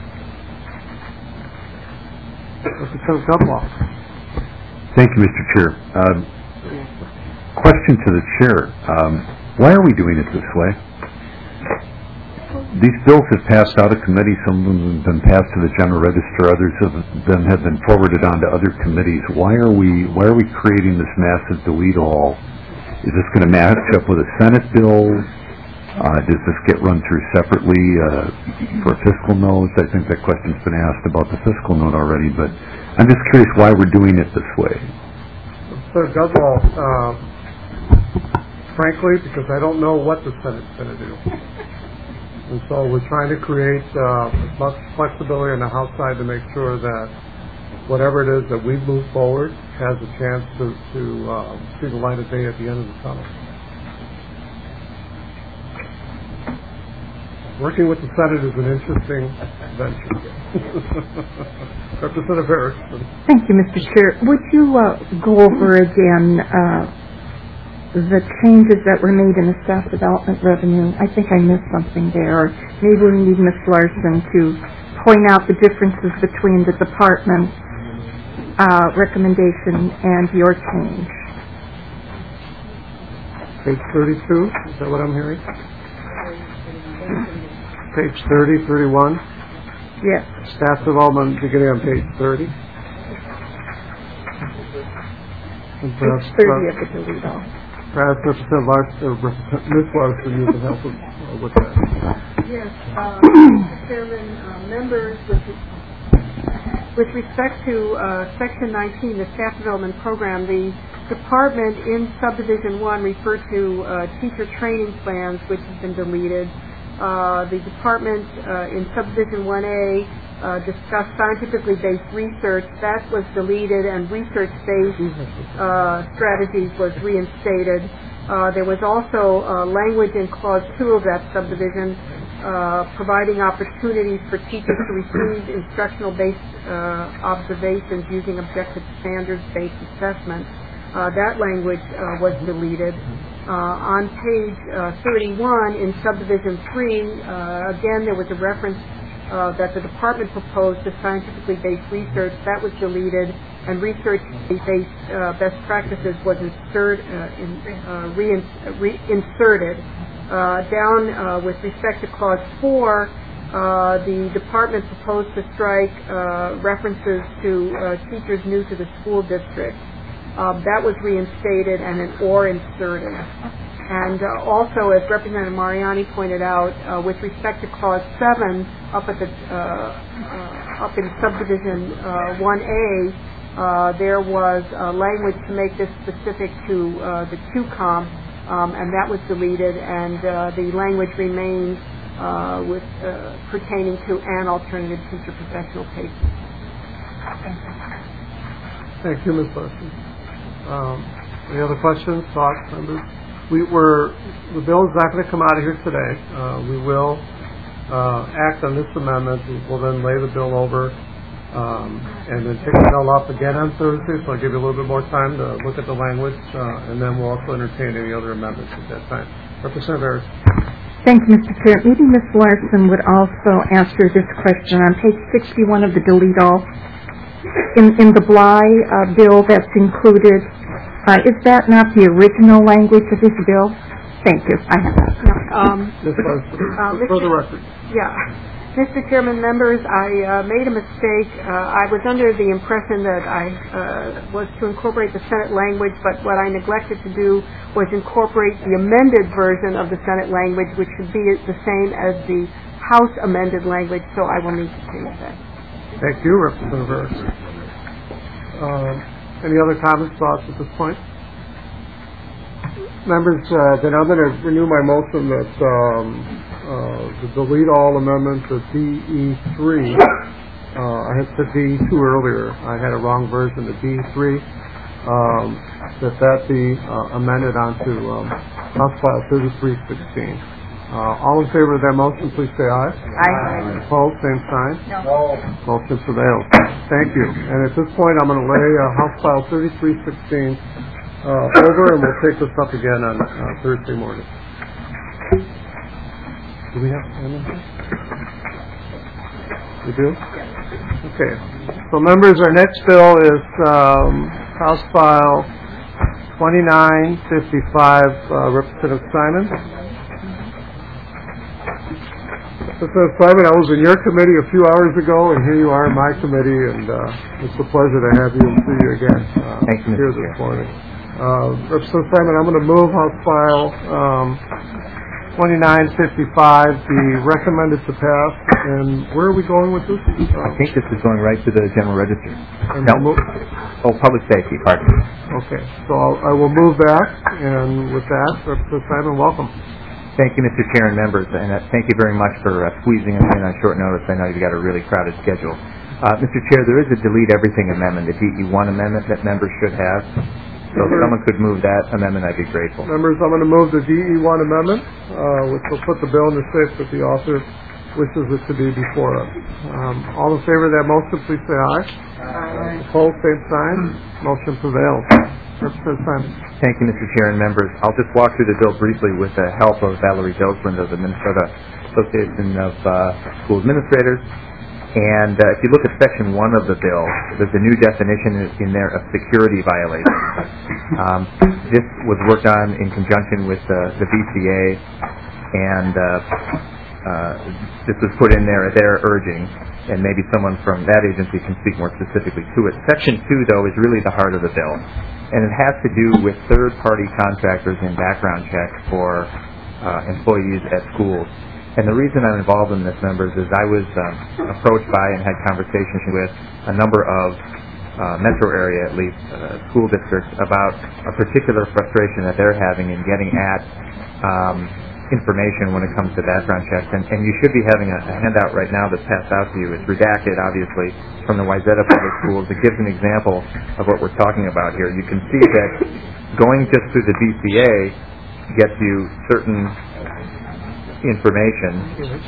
S2: Representative Gumlaw.
S10: Thank you, Mr. Chair. Question to the chair. Why are we doing it this way? These bills have passed out of committee. Some of them have been passed to the General Register. Others of them have been forwarded on to other committees. Why are we creating this massive delete-all? Is this going to match up with a Senate bill? Does this get run through separately for fiscal notes? I think that question's been asked about the fiscal note already, but I'm just curious why we're doing it this way.
S2: Sir Gumlaw, frankly, because I don't know what the Senate's going to do. And so we're trying to create as much flexibility on the House side to make sure that whatever it is that we move forward has a chance to see the light of day at the end of the tunnel. Working with the Senate is an interesting venture. Representative Erickson.
S4: Thank you, Mr. Chair. Would you go over again the changes that were made in the staff development revenue? I think I missed something there. Or maybe we need Ms. Larson to point out the differences between the department's recommendation and your change.
S2: Page 32, is that what I'm hearing? Page 30, 31?
S4: Yes.
S2: Staff development beginning on page 30.
S4: Page 30 of the delete all.
S2: Perhaps Ms. Larson, you can help us with that.
S1: Yes, Mr. Chairman, members, with respect to Section 19, the Staff Development Program, the department in Subdivision 1 referred to teacher training plans, which has been deleted. The department in Subdivision 1A discussed scientifically based research. That was deleted, and research-based strategies was reinstated. There was also language in Clause 2 of that subdivision providing opportunities for teachers to receive instructional-based observations using objective standards-based assessment. That language was deleted. On page 31 in Subdivision 3, again, there was a reference that the department proposed to scientifically based research. That was deleted, and research-based best practices was reinserted. Down with respect to Clause 4, the department proposed to strike references to teachers new to the school district. That was reinstated and an or inserted. And also, as Representative Mariani pointed out, with respect to Clause 7, up in Subdivision 1A, there was language to make this specific to the QCOM, and that was deleted, and the language remains pertaining to an alternative teacher professional case.
S2: Thank you, Ms. Larson. Any other questions, thoughts, members? The bill is not going to come out of here today. We will act on this amendment. We'll then lay the bill over and then pick the bill up again on Thursday, so I'll give you a little bit more time to look at the language, and then we'll also entertain any other amendments at that time. Representative Harris.
S4: Thank you, Mr. Chair. Maybe Ms. Larson would also answer this question. On page 61 of the delete all, in the Bly bill that's included, is that not the original language of this bill? Thank you. I have that.
S2: For the record.
S1: Yeah. Mr. Chairman, members, I made a mistake. I was under the impression that I was to incorporate the Senate language, but what I neglected to do was incorporate the amended version of the Senate language, which should be the same as the House amended language, so I will need to change that.
S2: Thank you, Representative Harris. Any other comments, thoughts at this point? Members, then I'm going to renew my motion that the delete all amendment to DE3. I had said DE2 earlier. I had a wrong version of DE3. That be amended onto House File 3316. All in favor of that motion, please say aye.
S4: Aye.
S2: Opposed, same sign.
S4: No.
S2: Motion prevails. Thank you. And at this point, I'm going to lay House File 3316 over, and we'll take this up again on Thursday morning. Do we have amendments? We do? Okay. So, members, our next bill is House File 2955, Representative Simon. Mr. Simon, I was in your committee a few hours ago, and here you are in my committee, and it's a pleasure to have you and see you again here this morning. Representative Simon, I'm going to move House File 2955 be recommended to pass. And where are we going with this?
S11: I think this is going right to the General Register. Public safety, pardon me.
S2: Okay, so I will move that, and with that, Representative Simon, welcome.
S11: Thank you, Mr. Chair and members, and thank you very much for squeezing us in on short notice. I know you've got a really crowded schedule. Mr. Chair, there is a delete everything amendment, the DE1 amendment that members should have. So if someone could move that amendment, I'd be grateful.
S2: Members, I'm going to move the DE1 amendment, which will put the bill in the safe that the author wishes it to be before us. All in favor of that motion, please say aye. Aye. Opposed, same sign. Motion prevails. Representative Simon.
S11: Thank you, Mr. Chair and members. I'll just walk through the bill briefly with the help of Valerie Delsland of the Minnesota Association of School Administrators. And if you look at Section 1 of the bill, there's a new definition in there of security violation. This was worked on in conjunction with the VCA, and this was put in there at their urging, and maybe someone from that agency can speak more specifically to it. Section 2, though, is really the heart of the bill, and it has to do with third-party contractors and background checks for employees at schools. And the reason I'm involved in this, members, is I was approached by and had conversations with a number of metro area, at least, school districts about a particular frustration that they're having in getting at information when it comes to background checks. And you should be having a handout right now that's passed out to you. It's redacted, obviously, from the Wayzata Public Schools. It gives an example of what we're talking about here. You can see that going just through the BCA gets you certain information.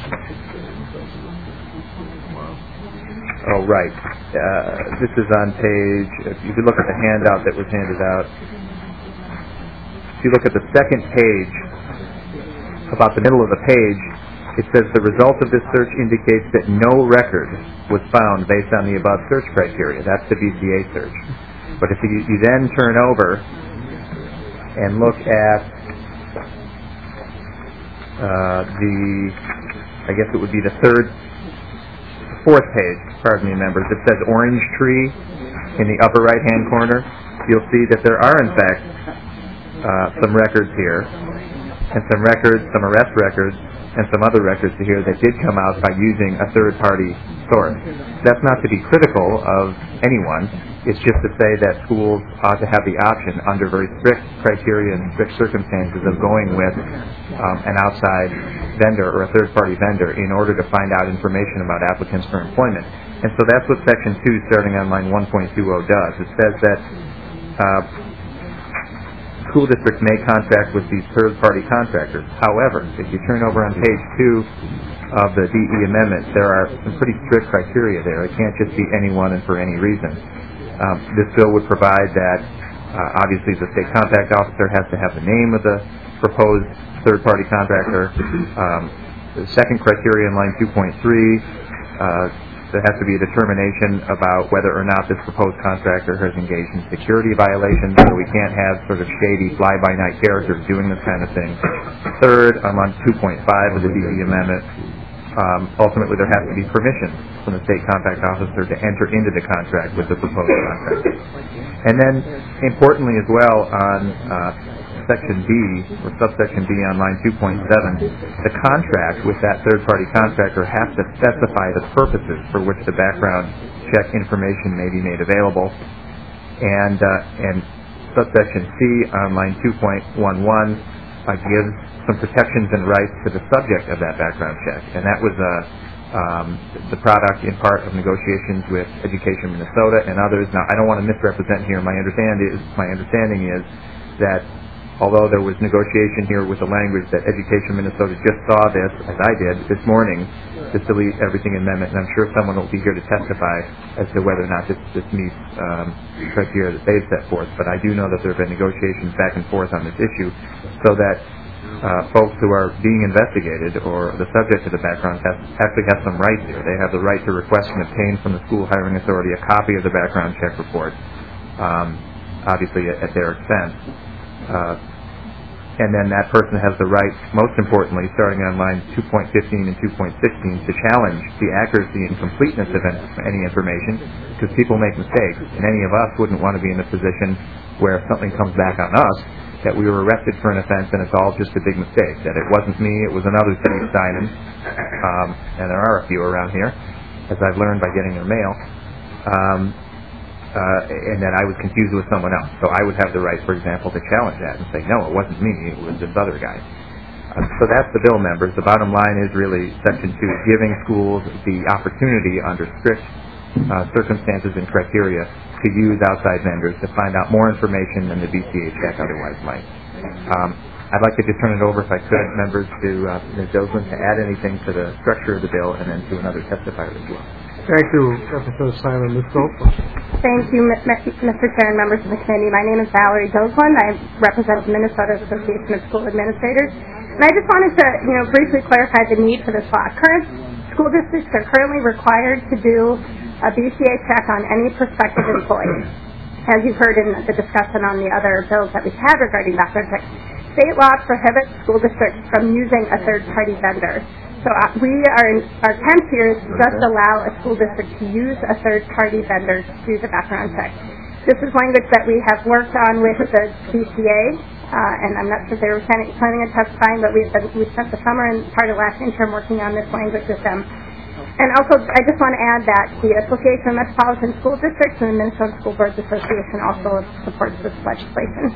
S11: Oh, right. This is on page, if you look at the handout that was handed out, if you look at the second page, about the middle of the page, it says the result of this search indicates that no record was found based on the above search criteria. That's the BCA search. But if you then turn over and look at I guess it would be the fourth page, pardon me, members. It says Orange Tree in the upper right-hand corner. You'll see that there are, in fact, some records here, and some arrest records, and some other records here that did come out by using a third-party source. That's not to be critical of anyone. It's just to say that schools ought to have the option, under very strict criteria and strict circumstances, of going with an outside vendor or a third-party vendor in order to find out information about applicants for employment. And so that's what Section 2, starting on line 1.20, does. It says that school districts may contract with these third-party contractors. However, if you turn over on page 2 of the DE amendment, there are some pretty strict criteria there. It can't just be anyone and for any reason. This bill would provide that, obviously, the state contact officer has to have the name of the proposed third-party contractor. The second criteria in line 2.3, there has to be a determination about whether or not this proposed contractor has engaged in security violations, so we can't have sort of shady fly-by-night characters doing this kind of thing. Third, on line 2.5 of the DE amendment, ultimately there has to be permission from the state contact officer to enter into the contract with the proposed contractor. And then, importantly as well, on Section B, or subsection B on line 2.7, the contract with that third-party contractor has to specify the purposes for which the background check information may be made available. And subsection C on line 2.11 gives some protections and rights to the subject of that background check. And that was the product, in part, of negotiations with Education Minnesota and others. Now, I don't want to misrepresent here. My understanding is that although there was negotiation here with the language that Education Minnesota just saw this, as I did this morning, this delete everything amendment, and I'm sure someone will be here to testify as to whether or not this meets criteria that they've set forth. But I do know that there have been negotiations back and forth on this issue, so that folks who are being investigated or the subject of the background test actually have some rights here. They have the right to request and obtain from the school hiring authority a copy of the background check report, obviously at their expense. And then that person has the right, most importantly, starting on line 2.15 and 2.16, to challenge the accuracy and completeness of any information, because people make mistakes, and any of us wouldn't want to be in a position where something comes back on us, that we were arrested for an offense and it's all just a big mistake, that it wasn't me, it was another Steve Steinem, and there are a few around here, as I've learned by getting their mail. And that I was confused with someone else. So I would have the right, for example, to challenge that and say, no, it wasn't me, it was this other guy. So that's the bill, members. The bottom line is really Section 2, giving schools the opportunity under strict circumstances and criteria to use outside vendors to find out more information than the BCA check otherwise might. I'd like to just turn it over, if I could, members, to Ms. Doslin to add anything to the structure of the bill and then to another testifier as well.
S2: Thank you, Representative Simon. Ms. Doslin.
S12: Thank you, Mr. Chair and members of the committee. My name is Valerie Doslin. I represent the Minnesota Association of School Administrators. And I just wanted to, briefly clarify the need for this law. Current school districts are currently required to do a BCA check on any prospective employee. As you've heard in the discussion on the other bills that we've had regarding background checks, state law prohibits school districts from using a third-party vendor So our intent here is to just allow a school district to use a third-party vendor to do the background check. This is language that we have worked on with the BCA, and I'm not sure if they were planning on testifying, but we spent the summer and part of last interim working on this language with them. And also, I just want to add that the Association of Metropolitan School Districts and the Minnesota School Boards Association also supports this legislation.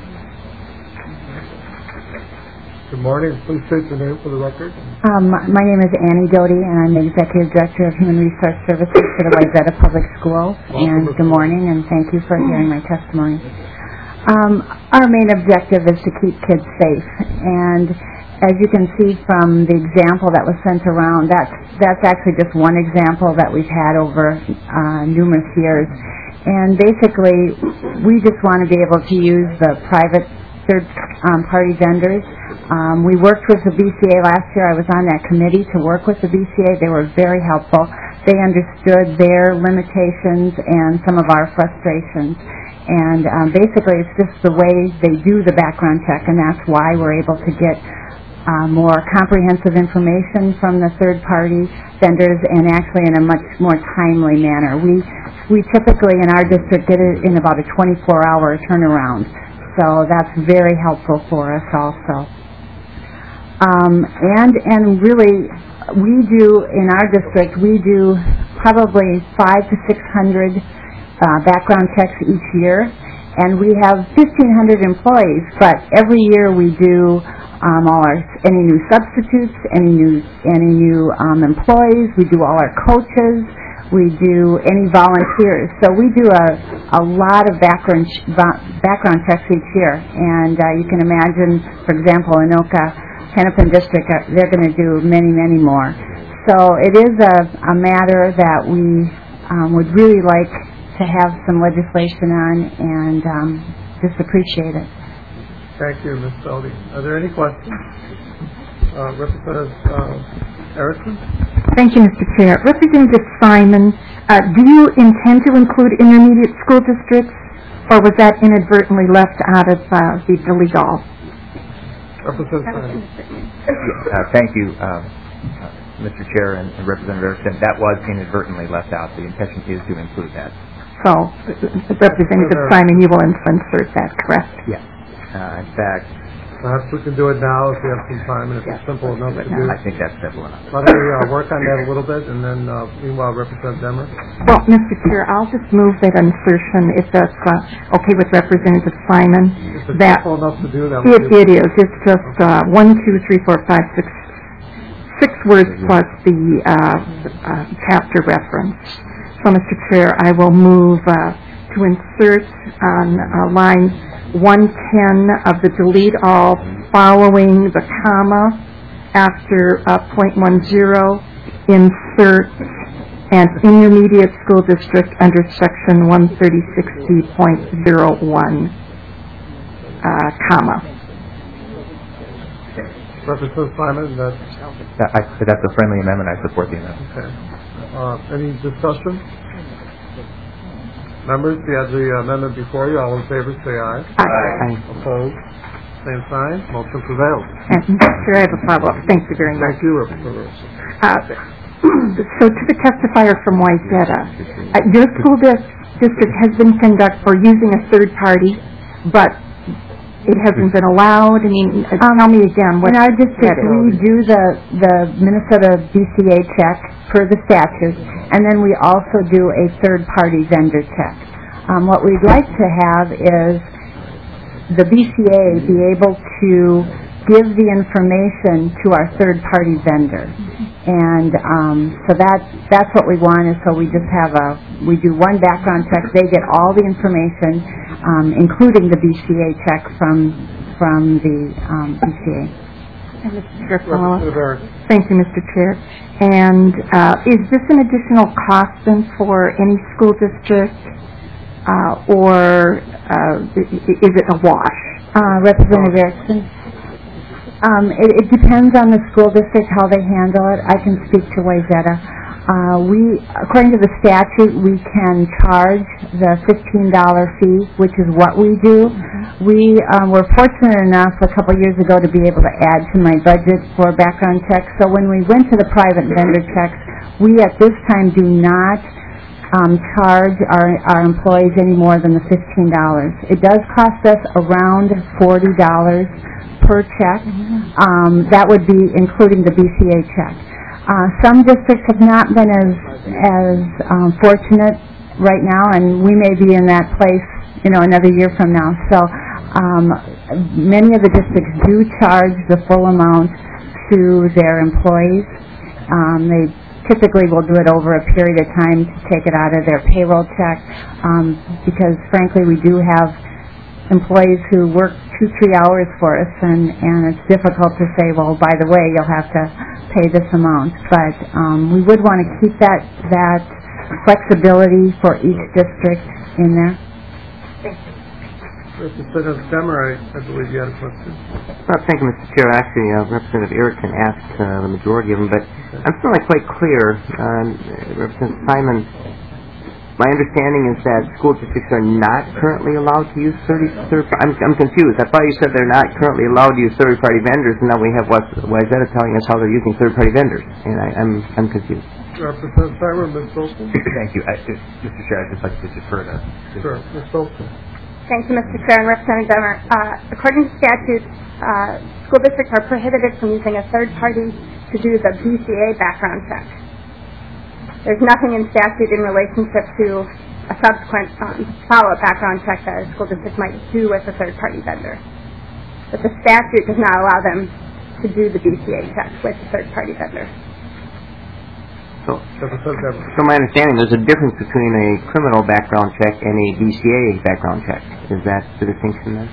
S2: Good morning. Please state your name for the record.
S5: My name is Annie Doty, and I'm the Executive Director of Human Resource Services for the Wayzata Public Schools. And good morning, and thank you for hearing my testimony. Our main objective is to keep kids safe, and as you can see from the example that was sent around, that's actually just one example that we've had over numerous years. And basically, we just want to be able to use the private third-party vendors. We worked with the BCA last year. I was on that committee to work with the BCA. They were very helpful. They understood their limitations and some of our frustrations. And basically, it's just the way they do the background check, and that's why we're able to get more comprehensive information from the third-party vendors, and actually in a much more timely manner. We typically in our district get it in about a 24-hour turnaround, so that's very helpful for us also. And really, we do in our district, we do probably 500 to 600 background checks each year, and we have 1,500 employees. But every year we do any new substitutes, any new employees. We do all our coaches. We do any volunteers. So we do a lot of background checks each year. And you can imagine, for example, Anoka, Hennepin District, they're going to do many, many more. So it is a matter that we would really like to have some legislation on, and just appreciate it.
S2: Thank you, Ms. Doty. Are there any questions? Representative Erickson?
S13: Thank you, Mr. Chair. Representative Simon, do you intend to include intermediate school districts, or was that inadvertently left out of the delete all?
S2: Representative Simon.
S11: Thank you, Mr. Chair and Representative Erickson. That was inadvertently left out. The intention is to include that.
S13: So, Representative Simon, you will insert that, correct?
S11: Yes. In fact,
S2: perhaps we can do it now if we have some time, and if it's simple enough to do.
S11: I think that's simple enough.
S2: Why don't we work on that a little bit, and then meanwhile, Representative Demmer?
S13: Well, Mr. Chair, I'll just move that insertion, if that's okay with Representative Simon.
S2: If it's simple enough to do that.
S13: It is. It's just 1, 2, 3, 4, 5, 6 words plus the chapter reference. So, Mr. Chair, I will move to insert on line 110 of the delete all, following the comma after .10, insert an intermediate school district under section 13060.01, comma.
S2: Representative Simon,
S11: that's a friendly amendment. I support the amendment.
S2: Okay. Any discussion? Members, you have the amendment before you. All in favor, say aye.
S13: Aye.
S2: Opposed? Same sign. Motion prevails.
S13: And Mr. I have a follow-up. Thank you very much.
S2: Thank you, Representative.
S13: So to the testifier from Wayzata, your school district has been conducted for using a third party, but it hasn't been allowed. I mean, tell me again.
S5: In our district, we do the Minnesota BCA check per the statute, and then we also do a third-party vendor check. What we'd like to have is the BCA be able to give the information to our third-party vendor. And so that's what we want, is so we just have we do one background check. They get all the information, including the BCA check from the BCA.
S13: Thank you, Mr. Chair. And is this an additional cost then for any school district, or is it a wash?
S5: Representative Erickson? It depends on the school district how they handle it. I can speak to Wayzata. According to the statute, we can charge the $15 fee, which is what we do. We were fortunate enough a couple years ago to be able to add to my budget for background checks. So when we went to the private vendor checks, we at this time do not charge our employees any more than the $15. It does cost us around $40 per check. That would be including the BCA check. Some districts have not been as fortunate right now, and we may be in that place, another year from now. So many of the districts do charge the full amount to their employees. They typically will do it over a period of time to take it out of their payroll check, because frankly we do have employees who work 2-3 hours for us, and it's difficult to say, well, by the way, you'll have to pay this amount. But we would want to keep that flexibility for each district in there.
S2: Representative Demmer, I believe you had a question.
S14: Well, thank you, Mr. Chair. Actually, Representative Erickson asked the majority of them, but I'm still not quite clear. Representative Simon, my understanding is that school districts are not currently allowed to use I'm confused. I thought you said they're not currently allowed to use third-party vendors, and now we have Wayzata telling us how they're using third-party vendors, and I'm confused.
S2: Representative Simon, Ms. Olson.
S11: Thank you. Mr. Chair, I'd just like to defer to...
S2: Sure, Ms. Olson.
S12: Thank you, Mr. Chair and Representative Demmer. According to statute, school districts are prohibited from using a third party to do the BCA background check. There's nothing in statute in relationship to a subsequent follow-up background check that a school district might do with a third party vendor. But the statute does not allow them to do the BCA check with a third party vendor.
S14: So my understanding, there's a difference between a criminal background check and a BCA background check. Is that the distinction then?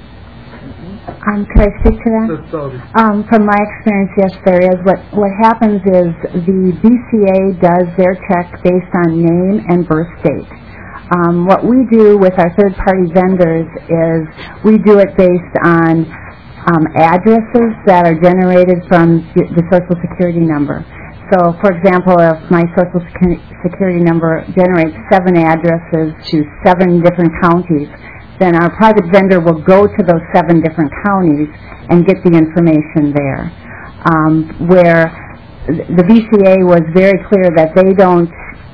S5: Could I speak to that? From my experience, yes, there is. What happens is the BCA does their check based on name and birth date. What we do with our third-party vendors is we do it based on addresses that are generated from the Social Security number. So, for example, if my Social Security number generates 7 addresses to 7 different counties, then our private vendor will go to those 7 different counties and get the information there. Where the BCA was very clear that they don't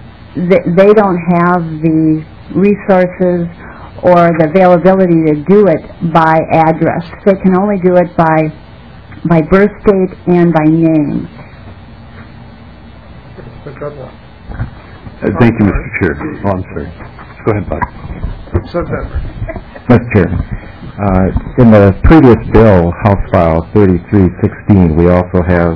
S5: have the resources or the availability to do it by address. They can only do it by birth date and by name.
S10: Thank you, Mr. Chair. Oh, I'm sorry. Go ahead, Bob.
S15: Mr. Chair, in the previous bill, House File 3316, we also have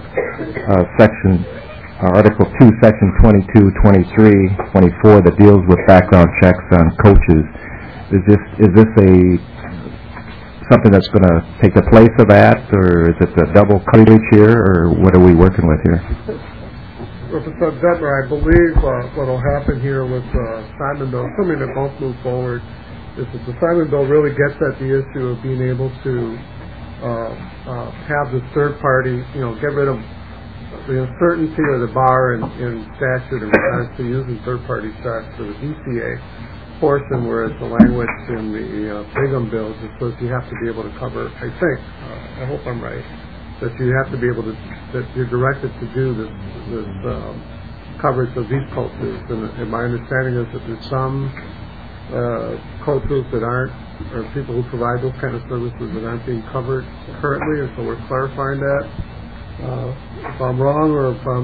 S15: Article 2, Section 22, 23, 24 that deals with background checks on coaches. Is this something that's going to take the place of that, or is it a double coverage here, or what are we working with here?
S2: Representative Detmer, I believe what will happen here with the Simon Bill, assuming that both move forward, is that the Simon Bill really gets at the issue of being able to have the third party, get rid of the uncertainty or the bar in statute in regards to using third party checks for the BCA portion, whereas the language in the Brigham Bill just says you have to be able to cover, I think, I hope I'm right, that you have to be able to, that you're directed to do this coverage of these coaches. And my understanding is that there's some coaches that aren't, or people who provide those kind of services that aren't being covered currently, and so we're clarifying that. If I'm wrong, or if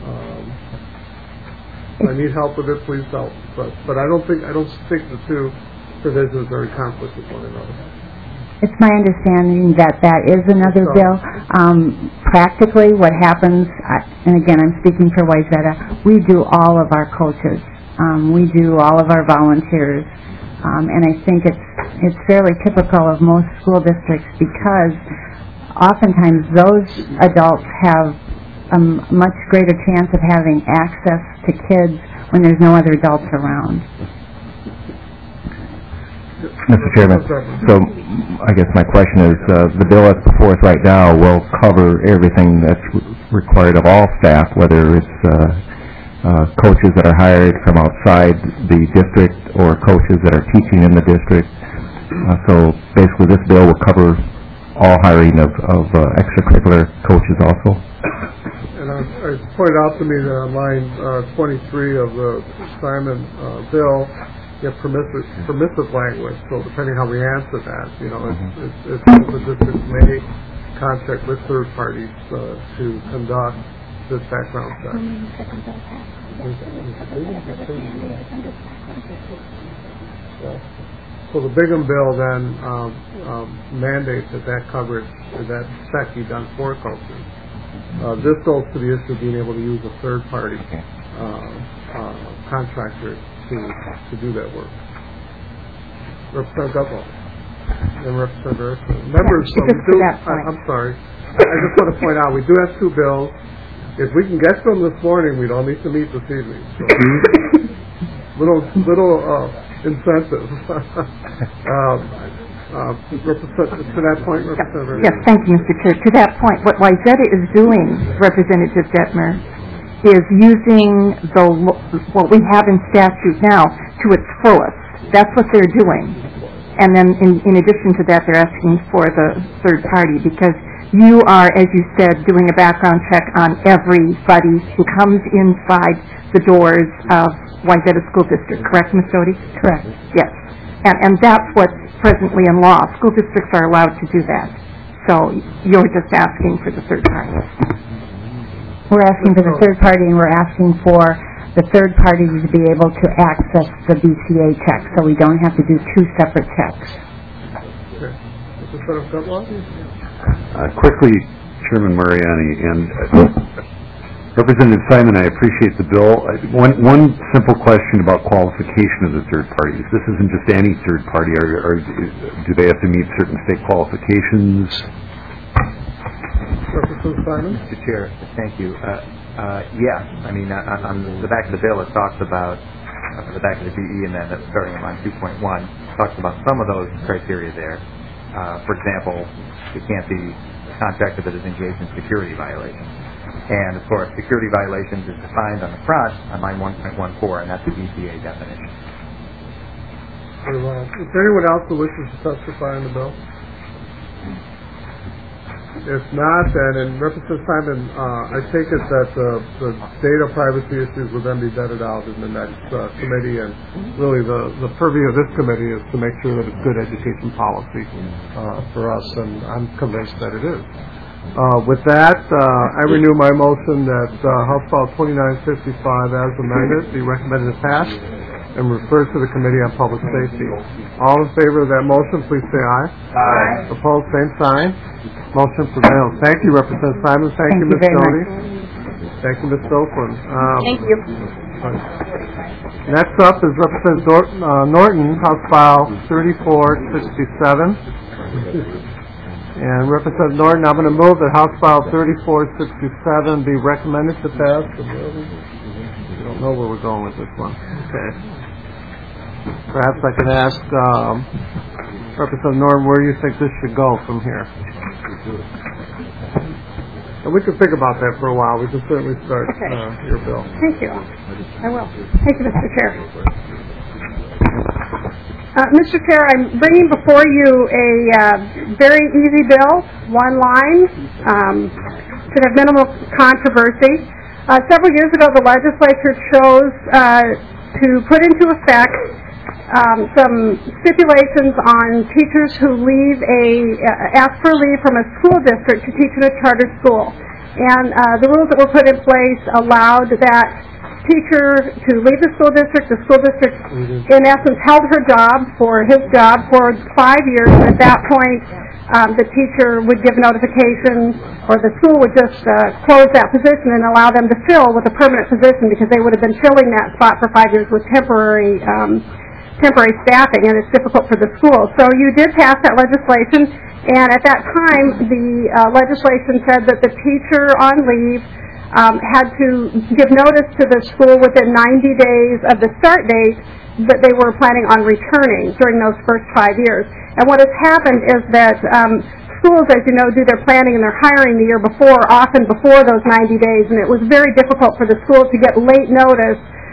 S2: I need help with it, please help. But I don't think the two provisions are in conflict with one another.
S5: It's my understanding that is another bill. Practically, what happens, and again, I'm speaking for Wayzata, we do all of our coaches. We do all of our volunteers. And I think it's fairly typical of most school districts, because oftentimes those adults have a much greater chance of having access to kids when there's no other adults around.
S15: Mr. Chairman, so I guess my question is, the bill that's before us right now will cover everything that's required of all staff, whether it's coaches that are hired from outside the district or coaches that are teaching in the district. So basically, this bill will cover all hiring of extracurricular coaches also.
S2: And it's pointed out to me that on line 23 of the Simon bill, you have permissive language. So depending how we answer that, it's the district may contract with third parties to conduct this background check. So the Bigham bill then mandates that coverage, that check be done for coaches. This goes to the issue of being able to use a third party contractor to do that work. Representative Gutlow and Representative Erickson. Members, I'm sorry. I just want to point out we do have two bills. If we can get to them this morning, we don't need to meet this evening. So, little incentive. To that point, Representative.
S13: Yes, thank you, Mr. Chair. To that point, what Wayzata is doing, Representative Detmer, is using what we have in statute now to its fullest. That's what they're doing. And then in addition to that, they're asking for the third party because you are, as you said, doing a background check on everybody who comes inside the doors of Wayzata School District. Correct, Ms. Doty?
S5: Correct.
S13: Yes. And that's what's presently in law. School districts are allowed to do that. So you're just asking for the third party.
S5: We're asking for the third party, and we're asking for the third party to be able to access the BCA check, so we don't have to do two separate checks.
S2: Okay. Representative Gutlow?
S10: Quickly, Chairman Mariani and Representative Simon, I appreciate the bill. One simple question about qualification of the third parties. This isn't just any third party. Do they have to meet certain state qualifications?
S2: Representative Simon?
S11: Mr. Chair, thank you. Yes. I mean, on the back of the bill, it talks about, the back of the BE amendment, starting on line 2.1, talks about some of those criteria there. For example, it can't be a contractor that is engaged in security violations. And, of course, security violations is defined on the front on line 1.14, and that's the BCA definition.
S2: Very well. Is there anyone else who wishes to testify on the bill? If not, then, and Representative Simon, I take it that the data privacy issues will then be vetted out in the next committee, and really the purview of this committee is to make sure that it's good education policy for us, and I'm convinced that it is. With that, I renew my motion that House File 2955 as amended be recommended to pass and referred to the Committee on Public Safety. All in favor of that motion, please say aye. Aye. Opposed, same sign. Motion prevails. Thank you, Representative Simon. Thank you, Ms. Doty. Thank you, Ms. Stokeland.
S12: Thank you.
S2: Next up is Representative Norton, House File 3467. And Representative Norton, I'm going to move that House File 3467 be recommended to pass. We don't know where we're going with this one. Okay. Perhaps I can ask Representative Norton where you think this should go from here. And we can think about that for a while. We can certainly start your bill.
S12: Thank you. I will. Thank you, Mr. Chair. Mr. Chair, I'm bringing before you a very easy bill, one line, should have minimal controversy. Several years ago, the legislature chose to put into effect some stipulations on teachers who ask for leave from a school district to teach in a charter school. And the rules that were put in place allowed that teacher to leave the school district. The school district, in essence, held his job for 5 years. At that point, the teacher would give notification, or the school would just close that position and allow them to fill with a permanent position because they would have been filling that spot for 5 years with temporary staffing, and it's difficult for the school. So you did pass that legislation, and at that time, the legislation said that the teacher on leave had to give notice to the school within 90 days of the start date that they were planning on returning during those first 5 years. And what has happened is that schools, as you know, do their planning and their hiring the year before, often before those 90 days, and it was very difficult for the school to get late notice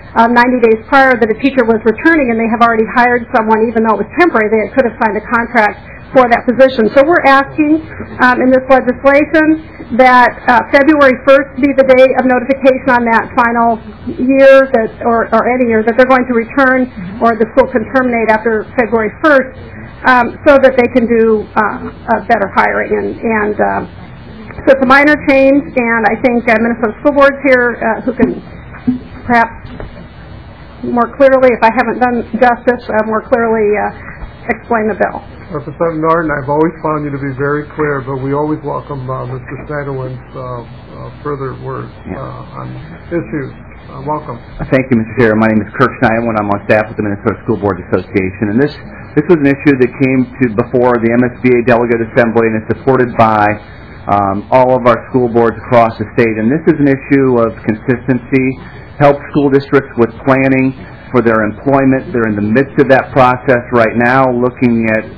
S12: 90 days prior that a teacher was returning and they have already hired someone, even though it was temporary, they could have signed a contract for that position. So we're asking in this legislation that February 1st be the day of notification on that final year or any year that they're going to return, or the school can terminate after February 1st, so that they can do better hiring. And so it's a minor change, and I think Minnesota School Board's here who can perhaps more clearly, if I haven't done justice, more clearly explain the bill.
S2: Representative Norton, I've always found you to be very clear, but we always welcome Mr. Schneiderwin's further words on issues. Welcome.
S8: Thank you, Mr. Chair. My name is Kirk Schneiderwin. I'm on staff with the Minnesota School Board Association, and this was an issue that came to before the MSBA Delegate Assembly, and is supported by all of our school boards across the state. And this is an issue of consistency, help school districts with planning for their employment. They're in the midst of that process right now, looking at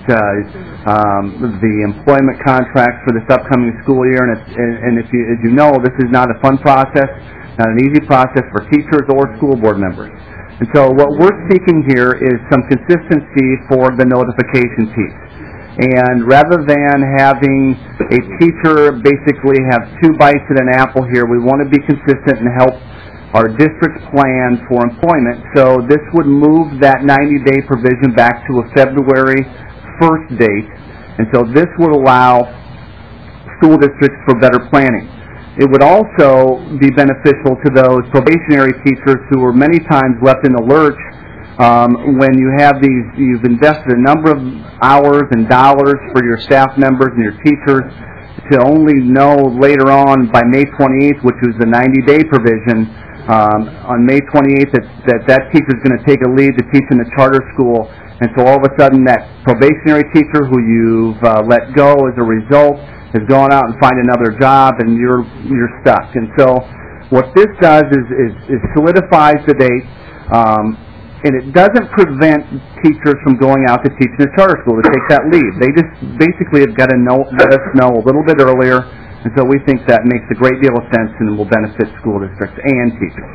S8: the employment contracts for this upcoming school year. And as you know, this is not a fun process, not an easy process for teachers or school board members. And so what we're seeking here is some consistency for the notification piece. And rather than having a teacher basically have two bites at an apple here, we want to be consistent and help our district's plan for employment. So this would move that 90-day provision back to a February 1st date. And so this would allow school districts for better planning. It would also be beneficial to those probationary teachers who are many times left in the lurch when you have you've invested a number of hours and dollars for your staff members and your teachers to only know later on by May 28th, which was the 90-day provision, on May 28th that teacher is going to take a leave to teach in the charter school, and so all of a sudden that probationary teacher who you've let go as a result has gone out and find another job, and you're stuck. And so what this does is solidifies the date, and it doesn't prevent teachers from going out to teach in a charter school to take that leave. They just basically have got to let us know a little bit earlier. And so we think that makes a great deal of sense and will benefit school districts and teachers.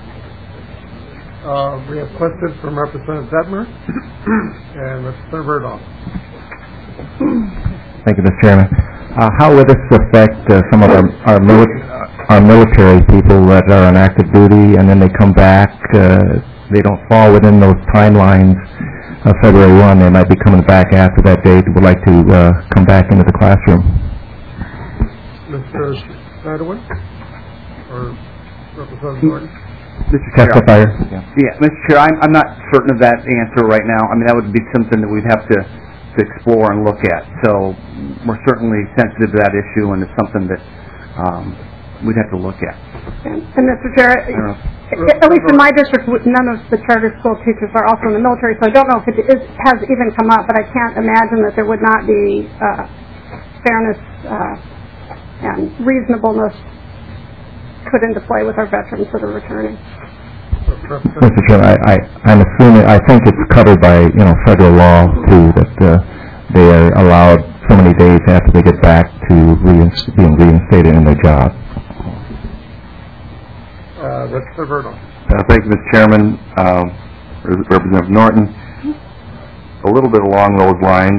S2: We have questions from Representative Detmer and Representative Erdahl.
S15: Thank you, Mr. Chairman. How will this affect some of our military people that are on active duty, and then they come back? They don't fall within those timelines of February 1. They might be coming back after that date. Would like to come back into the classroom.
S2: Mr. Schneiderwin or Representative Norton?
S8: Mr. Chair. Yeah, Mr. Chair, I'm not certain of that answer right now. I mean, that would be something that we'd have to explore and look at. So we're certainly sensitive to that issue, and it's something that we'd have to look at.
S12: And Mr. Chair, at least in my district, none of the charter school teachers are also in the military, so I don't know if it has even come up, but I can't imagine that there would not be fairness and reasonableness put into play with our veterans that are returning.
S15: Mr. Chairman, I'm assuming, I think it's covered by, federal law too, that they are allowed so many days after they get back to being reinstated in their job.
S2: Representative Erdahl.
S16: Thank you, Mr. Chairman. Representative Norton. A little bit along those lines,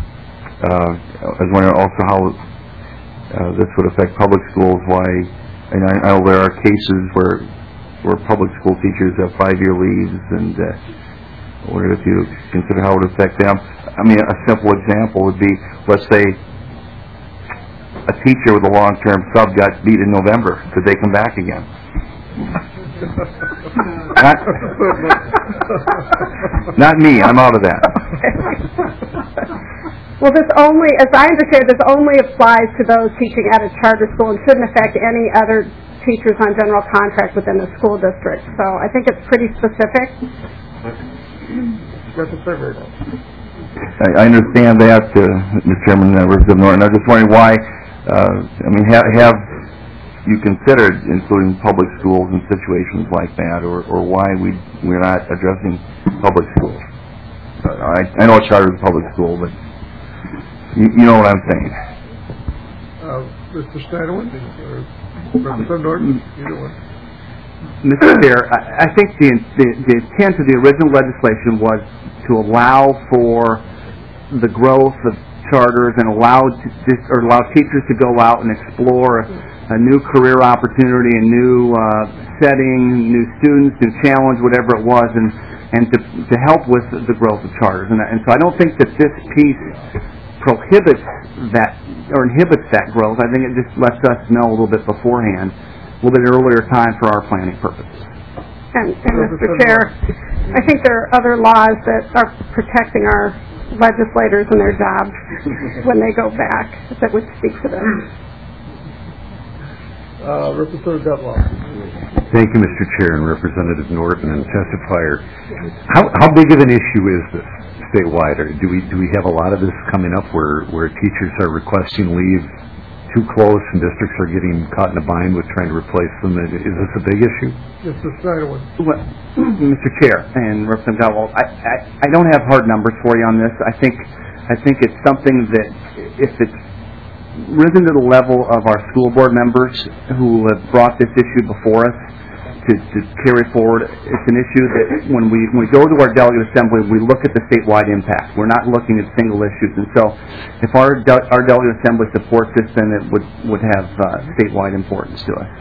S16: I was wondering also how this would affect public schools. Why? And I know there are cases where public school teachers have 5-year leaves, and I wonder if you consider how it would affect them. I mean, a simple example would be, let's say a teacher with a long-term sub got beat in November. Could they come back again? Not me. I'm out of that.
S12: Well, this only, as I understand, this only applies to those teaching at a charter school and shouldn't affect any other teachers on general contract within the school district. So I think it's pretty specific.
S16: I understand that, Mr. Chairman, Representative Norton. I'm just wondering why. Have you considered including public schools in situations like that, or why we're not addressing public schools? I know a charter is a public school, but you know what I'm saying.
S2: Mr. Schneiderwin or Representative Norton, either one.
S8: Mr. Chair, I think the intent of the original legislation was to allow for the growth of charters and allow teachers to go out and explore a new career opportunity, a new setting, new students, new challenge, whatever it was, and to help with the growth of charters. And so I don't think that this piece prohibits that or inhibits that growth. I think it just lets us know a little bit beforehand, a little bit earlier time for our planning purposes.
S1: And Mr. Chair, I think there are other laws that are protecting our legislators and their jobs when they go back that would speak to them.
S2: Representative Dutlow.
S10: Thank you, Mr. Chair, and Representative Norton and testifier. How big of an issue is this statewide? Or do we have a lot of this coming up where teachers are requesting leave too close and districts are getting caught in a bind with trying to replace them? Is this a big issue?
S2: Mr. Snyderwood.
S8: Well, Mr. Chair and Representative Dutlow, I don't have hard numbers for you on this. I think it's something that if it's risen to the level of our school board members who have brought this issue before us to carry forward, it's an issue that when we go to our delegate assembly, we look at the statewide impact. We're not looking at single issues. And so if our delegate assembly supports this, then it would have statewide importance to us.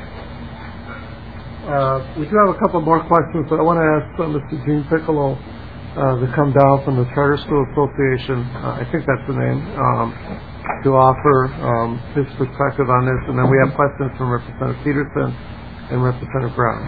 S2: We do have a couple more questions, but I want to ask Mr. Gene Piccolo to come down from the Charter School Association, I think that's the name, to offer his perspective on this, and then we have questions from Representative Peterson and Representative Brown.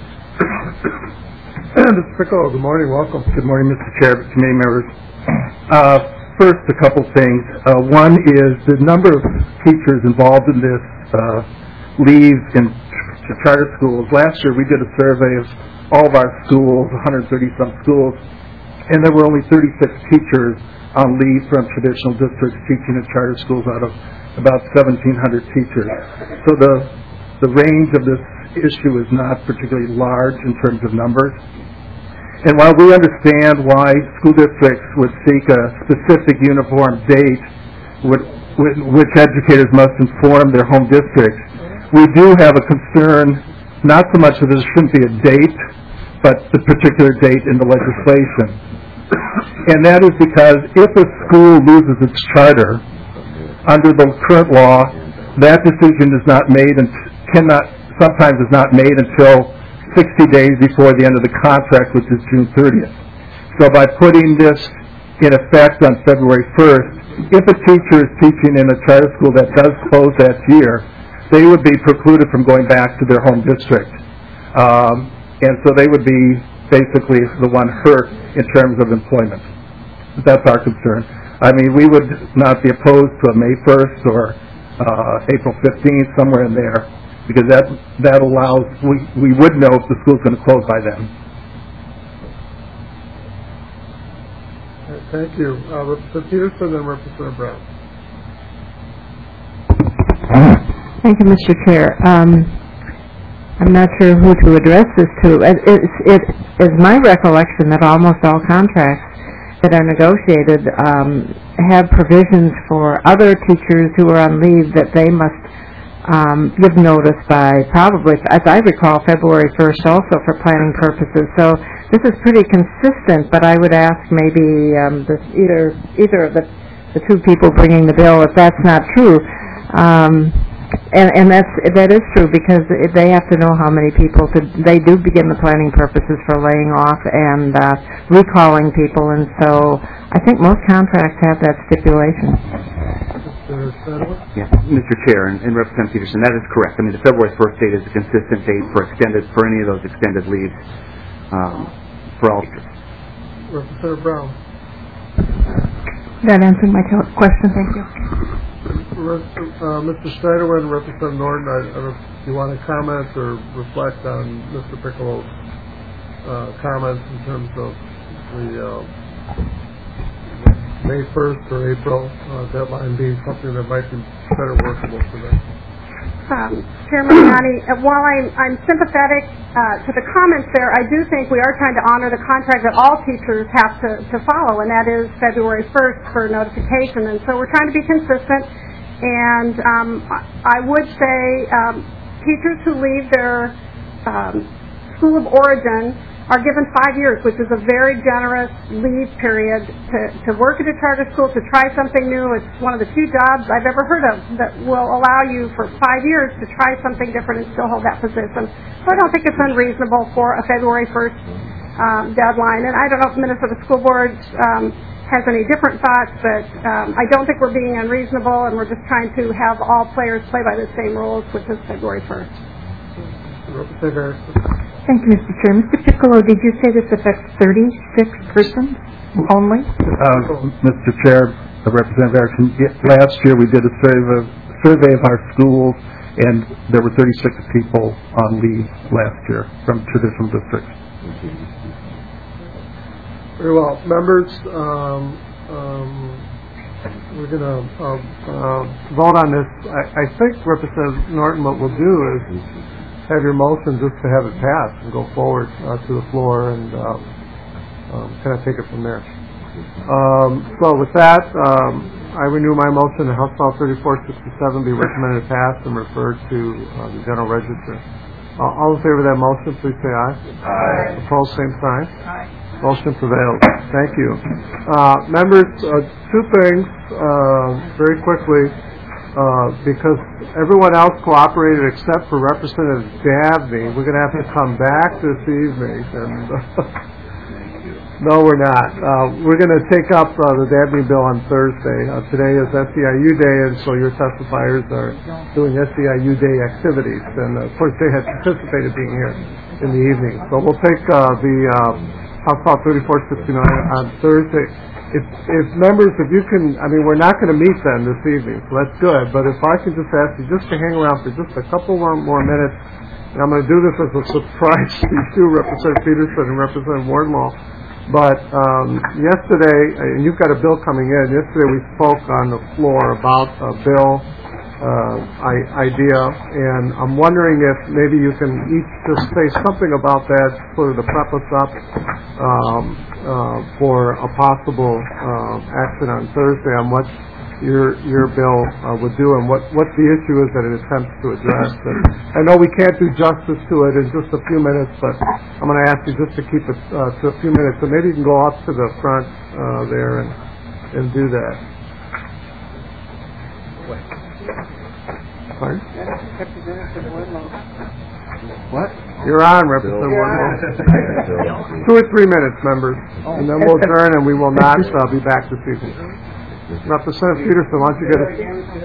S2: Mr. Piccolo, good morning, welcome.
S17: Good morning, Mr. Chair, committee members. First, a couple things. One is the number of teachers involved in this leave in charter schools. Last year, we did a survey of all of our schools, 130-some schools, and there were only 36 teachers on leave from traditional districts teaching in charter schools out of about 1,700 teachers. So the range of this issue is not particularly large in terms of numbers. And while we understand why school districts would seek a specific uniform date which educators must inform their home districts, we do have a concern not so much that there shouldn't be a date, but the particular date in the legislation. And that is because if a school loses its charter, under the current law, that decision is not made and sometimes is not made until 60 days before the end of the contract, which is June 30th. So by putting this in effect on February 1st, if a teacher is teaching in a charter school that does close that year, they would be precluded from going back to their home district. And so they would be basically the one hurt in terms of employment. That's our concern. I mean, we would not be opposed to a May 1st or April 15th, somewhere in there, because that allows, we would know if the school's going to close by then.
S2: Thank you. Representative Peterson and Representative Brown.
S18: Thank you, Mr. Chair. I'm not sure who to address this to. It is my recollection that almost all contracts that are negotiated have provisions for other teachers who are on leave that they must give notice by probably, as I recall, February 1st also for planning purposes. So this is pretty consistent, but I would ask maybe either of the two people bringing the bill if that's not true. And that is true because they have to know how many people they do begin the planning purposes for laying off and recalling people, and so I think most contracts have that stipulation.
S8: Yes, Mr. Chair and Representative Peterson, that is correct. I mean, the February 1st date is a consistent date for any of those extended leaves for all teachers.
S2: Representative Brown.
S13: That answered my question. Thank you.
S2: Mr. Snyderwood and Representative Norton, I don't know if you want to comment or reflect on Mr. Piccolo's comments in terms of the May 1st or April deadline being something that might be better workable for them.
S1: Chairman Yanni, while I'm sympathetic to the comments there, I do think we are trying to honor the contract that all teachers have to follow, and that is February 1st for notification. And so we're trying to be consistent. And I would say teachers who leave their
S12: school of origin are given 5 years, which is a very generous leave period to work at a charter school, to try something new. It's one of the few jobs I've ever heard of that will allow you for 5 years to try something different and still hold that position. So I don't think it's unreasonable for a February 1st deadline. And I don't know if the Minnesota School Board has any different thoughts, but I don't think we're being unreasonable, and we're just trying to have all players play by the same rules, which is February 1st.
S13: Thank you, Mr. Chair. Mr. Piccolo, did you say this affects 36 persons only?
S17: Mr. Chair, Representative Erickson, last year we did a survey of our schools, and there were 36 people on leave last year from traditional districts.
S2: Very well. Members, we're going to vote on this. I think, Representative Norton, what we'll do is have your motion just to have it passed and go forward to the floor and kind of take it from there. So with that, I renew my motion that House File 3467 be recommended passed and referred to the General Register. All in favor of that motion, please say aye. Aye. Opposed, same sign. Aye. Motion prevails. Thank you. Members, two things very quickly. Because everyone else cooperated except for Representative Dabney, we're going to have to come back this evening. And no, we're not. We're going to take up the Dabney bill on Thursday. Today is SEIU Day, and so your testifiers are doing SEIU Day activities. And, of course, they had anticipated being here in the evening. So we'll take the House File 3469 on Thursday. If members, if you can, I mean, we're not going to meet then this evening, so that's good, but if I can just ask you just to hang around for just a couple more minutes, and I'm going to do this as a surprise to you, Representative Peterson and Representative Wardlaw, but yesterday, and you've got a bill coming in, yesterday we spoke on the floor about a bill idea, and I'm wondering if maybe you can each just say something about that sort of to prep us up for a possible action on Thursday on what your bill would do and what the issue is that it attempts to address. And I know we can't do justice to it in just a few minutes, but I'm going to ask you just to keep it to a few minutes, so maybe you can go up to the front there and do that. Pardon? What? You're on, Representative Wardlaw. 2 or 3 minutes, members, and then we'll adjourn, and we will not be back this evening. Representative Peterson, why don't you get it?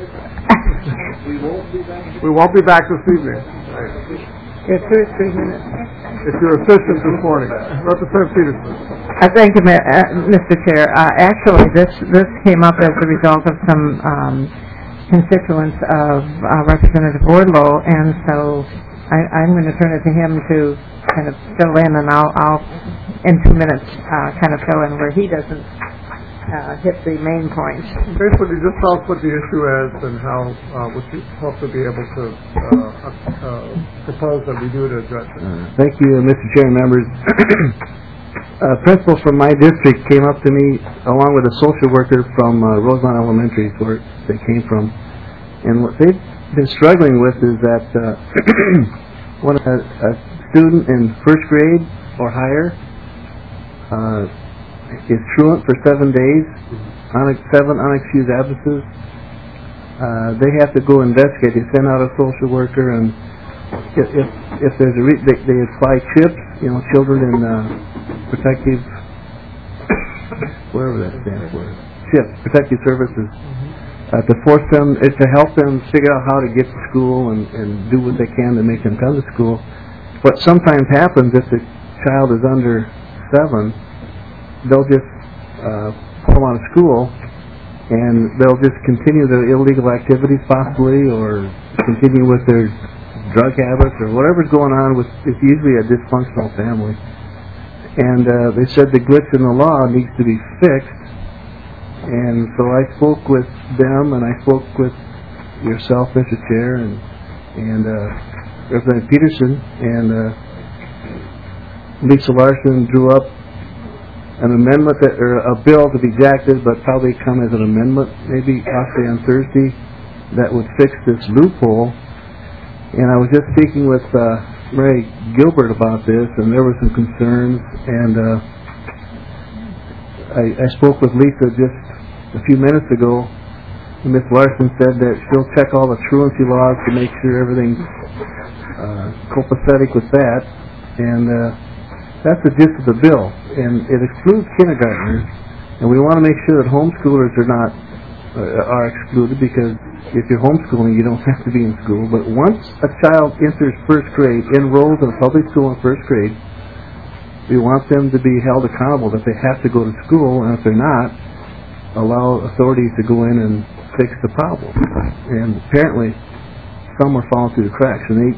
S2: We won't be back this evening.
S18: Yeah, 2 or 3 minutes.
S2: If you're efficient this morning. Representative Peterson.
S18: Thank you, Mr. Chair. Actually, this came up as a result of some constituents of Representative Wardlaw, and so I'm going to turn it to him to kind of fill in, and I'll in 2 minutes kind of fill in where he doesn't hit the main points.
S2: Basically, just tell us what the issue is and how what you hope to be able to propose that we do to address it.
S15: Thank you, Mr. Chair and members. A principal from my district came up to me along with a social worker from Rosemont Elementary, where they came from, and what they've been struggling with is that when a student in first grade or higher is truant for 7 days, 7 unexcused absences, they have to go investigate. They send out a social worker, and if there's a they apply CHIPS, children in protective, whatever that stands for, CHIPS, protective services, to force them, to help them figure out how to get to school and do what they can to make them come to school. What sometimes happens if the child is under 7, they'll just pull them out of school, and they'll just continue their illegal activities possibly, or continue with their drug habits, or whatever's going on with, it's usually a dysfunctional family. And they said the glitch in the law needs to be fixed. And so I spoke with them, and I spoke with yourself, Mr. Chair, and Representative Peterson, and Lisa Larson drew up an amendment, or a bill to be exacted, but probably come as an amendment, maybe possibly on Thursday, that would fix this loophole. And I was just speaking with
S19: Ray Gilbert about this, and there were some concerns, and I spoke with Lisa just a few minutes ago, and Ms. Larson said that she'll check all the truancy laws to make sure everything's copacetic with that, and that's the gist of the bill, and it excludes kindergartners, and we want to make sure that homeschoolers are excluded, because if you're homeschooling, you don't have to be in school. But once a child enters first grade, enrolls in a public school in first grade, we want them to be held accountable that they have to go to school, and if they're not, allow authorities to go in and fix the problem. And apparently, some are falling through the cracks. And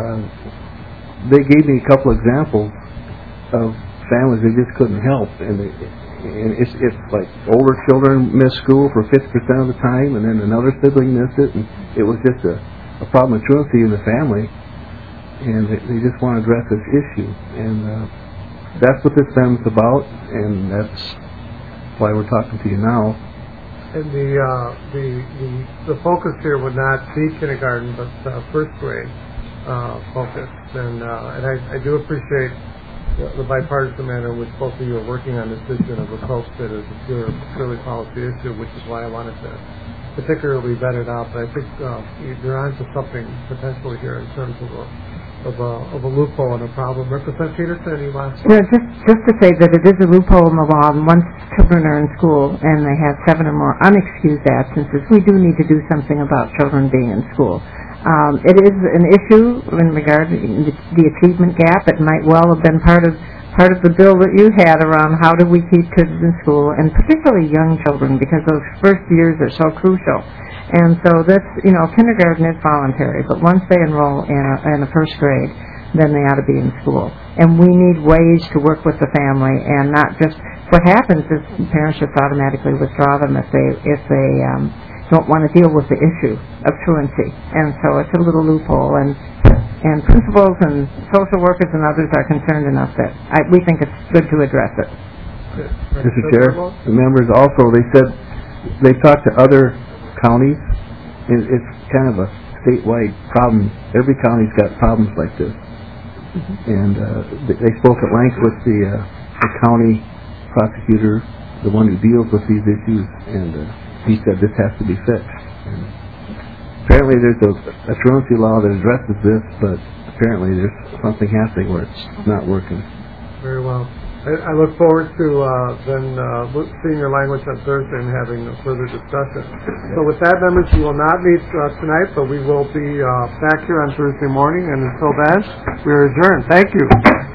S19: they gave me a couple examples of families they just couldn't help, and it's like older children miss school for 50% of the time, and then another sibling missed it, and it was just a problem of truancy in the family, and they just want to address this issue, and that's what this amendment's about, and that's why we're talking to you now.
S2: And the focus here would not be kindergarten, but first grade focus, and I do appreciate the bipartisan manner in which both of you are working on this issue, and have approached it as a purely policy issue, which is why I wanted to particularly vet it out. But I think you're onto something potentially here in terms of a loophole and a problem. Representative Peterson, any last?
S18: Yeah, just to say that it is a loophole in the law, and once children are in school and they have 7 or more unexcused absences, we do need to do something about children being in school. It is an issue in regard to the achievement gap. It might well have been part of the bill that you had around how do we keep kids in school, and particularly young children, because those first years are so crucial. And so that's, kindergarten is voluntary, but once they enroll in a first grade, then they ought to be in school. And we need ways to work with the family, and not just, what happens is parents just automatically withdraw them if they don't want to deal with the issue of truancy. And so it's a little loophole, and principals and social workers and others are concerned enough that we think it's good to address it.
S19: Mr. Chair, the members also, they said they talked to other counties. It's kind of a statewide problem. Every county's got problems like this. And they spoke at length with the county prosecutor, the one who deals with these issues, and he said this has to be fixed. And apparently there's a truancy law that addresses this, but apparently there's something happening where it's not working.
S2: Very well. I look forward to then seeing your language on Thursday and having a further discussion. So with that, members, we will not meet tonight, but we will be back here on Thursday morning, and until then, we are adjourned. Thank you.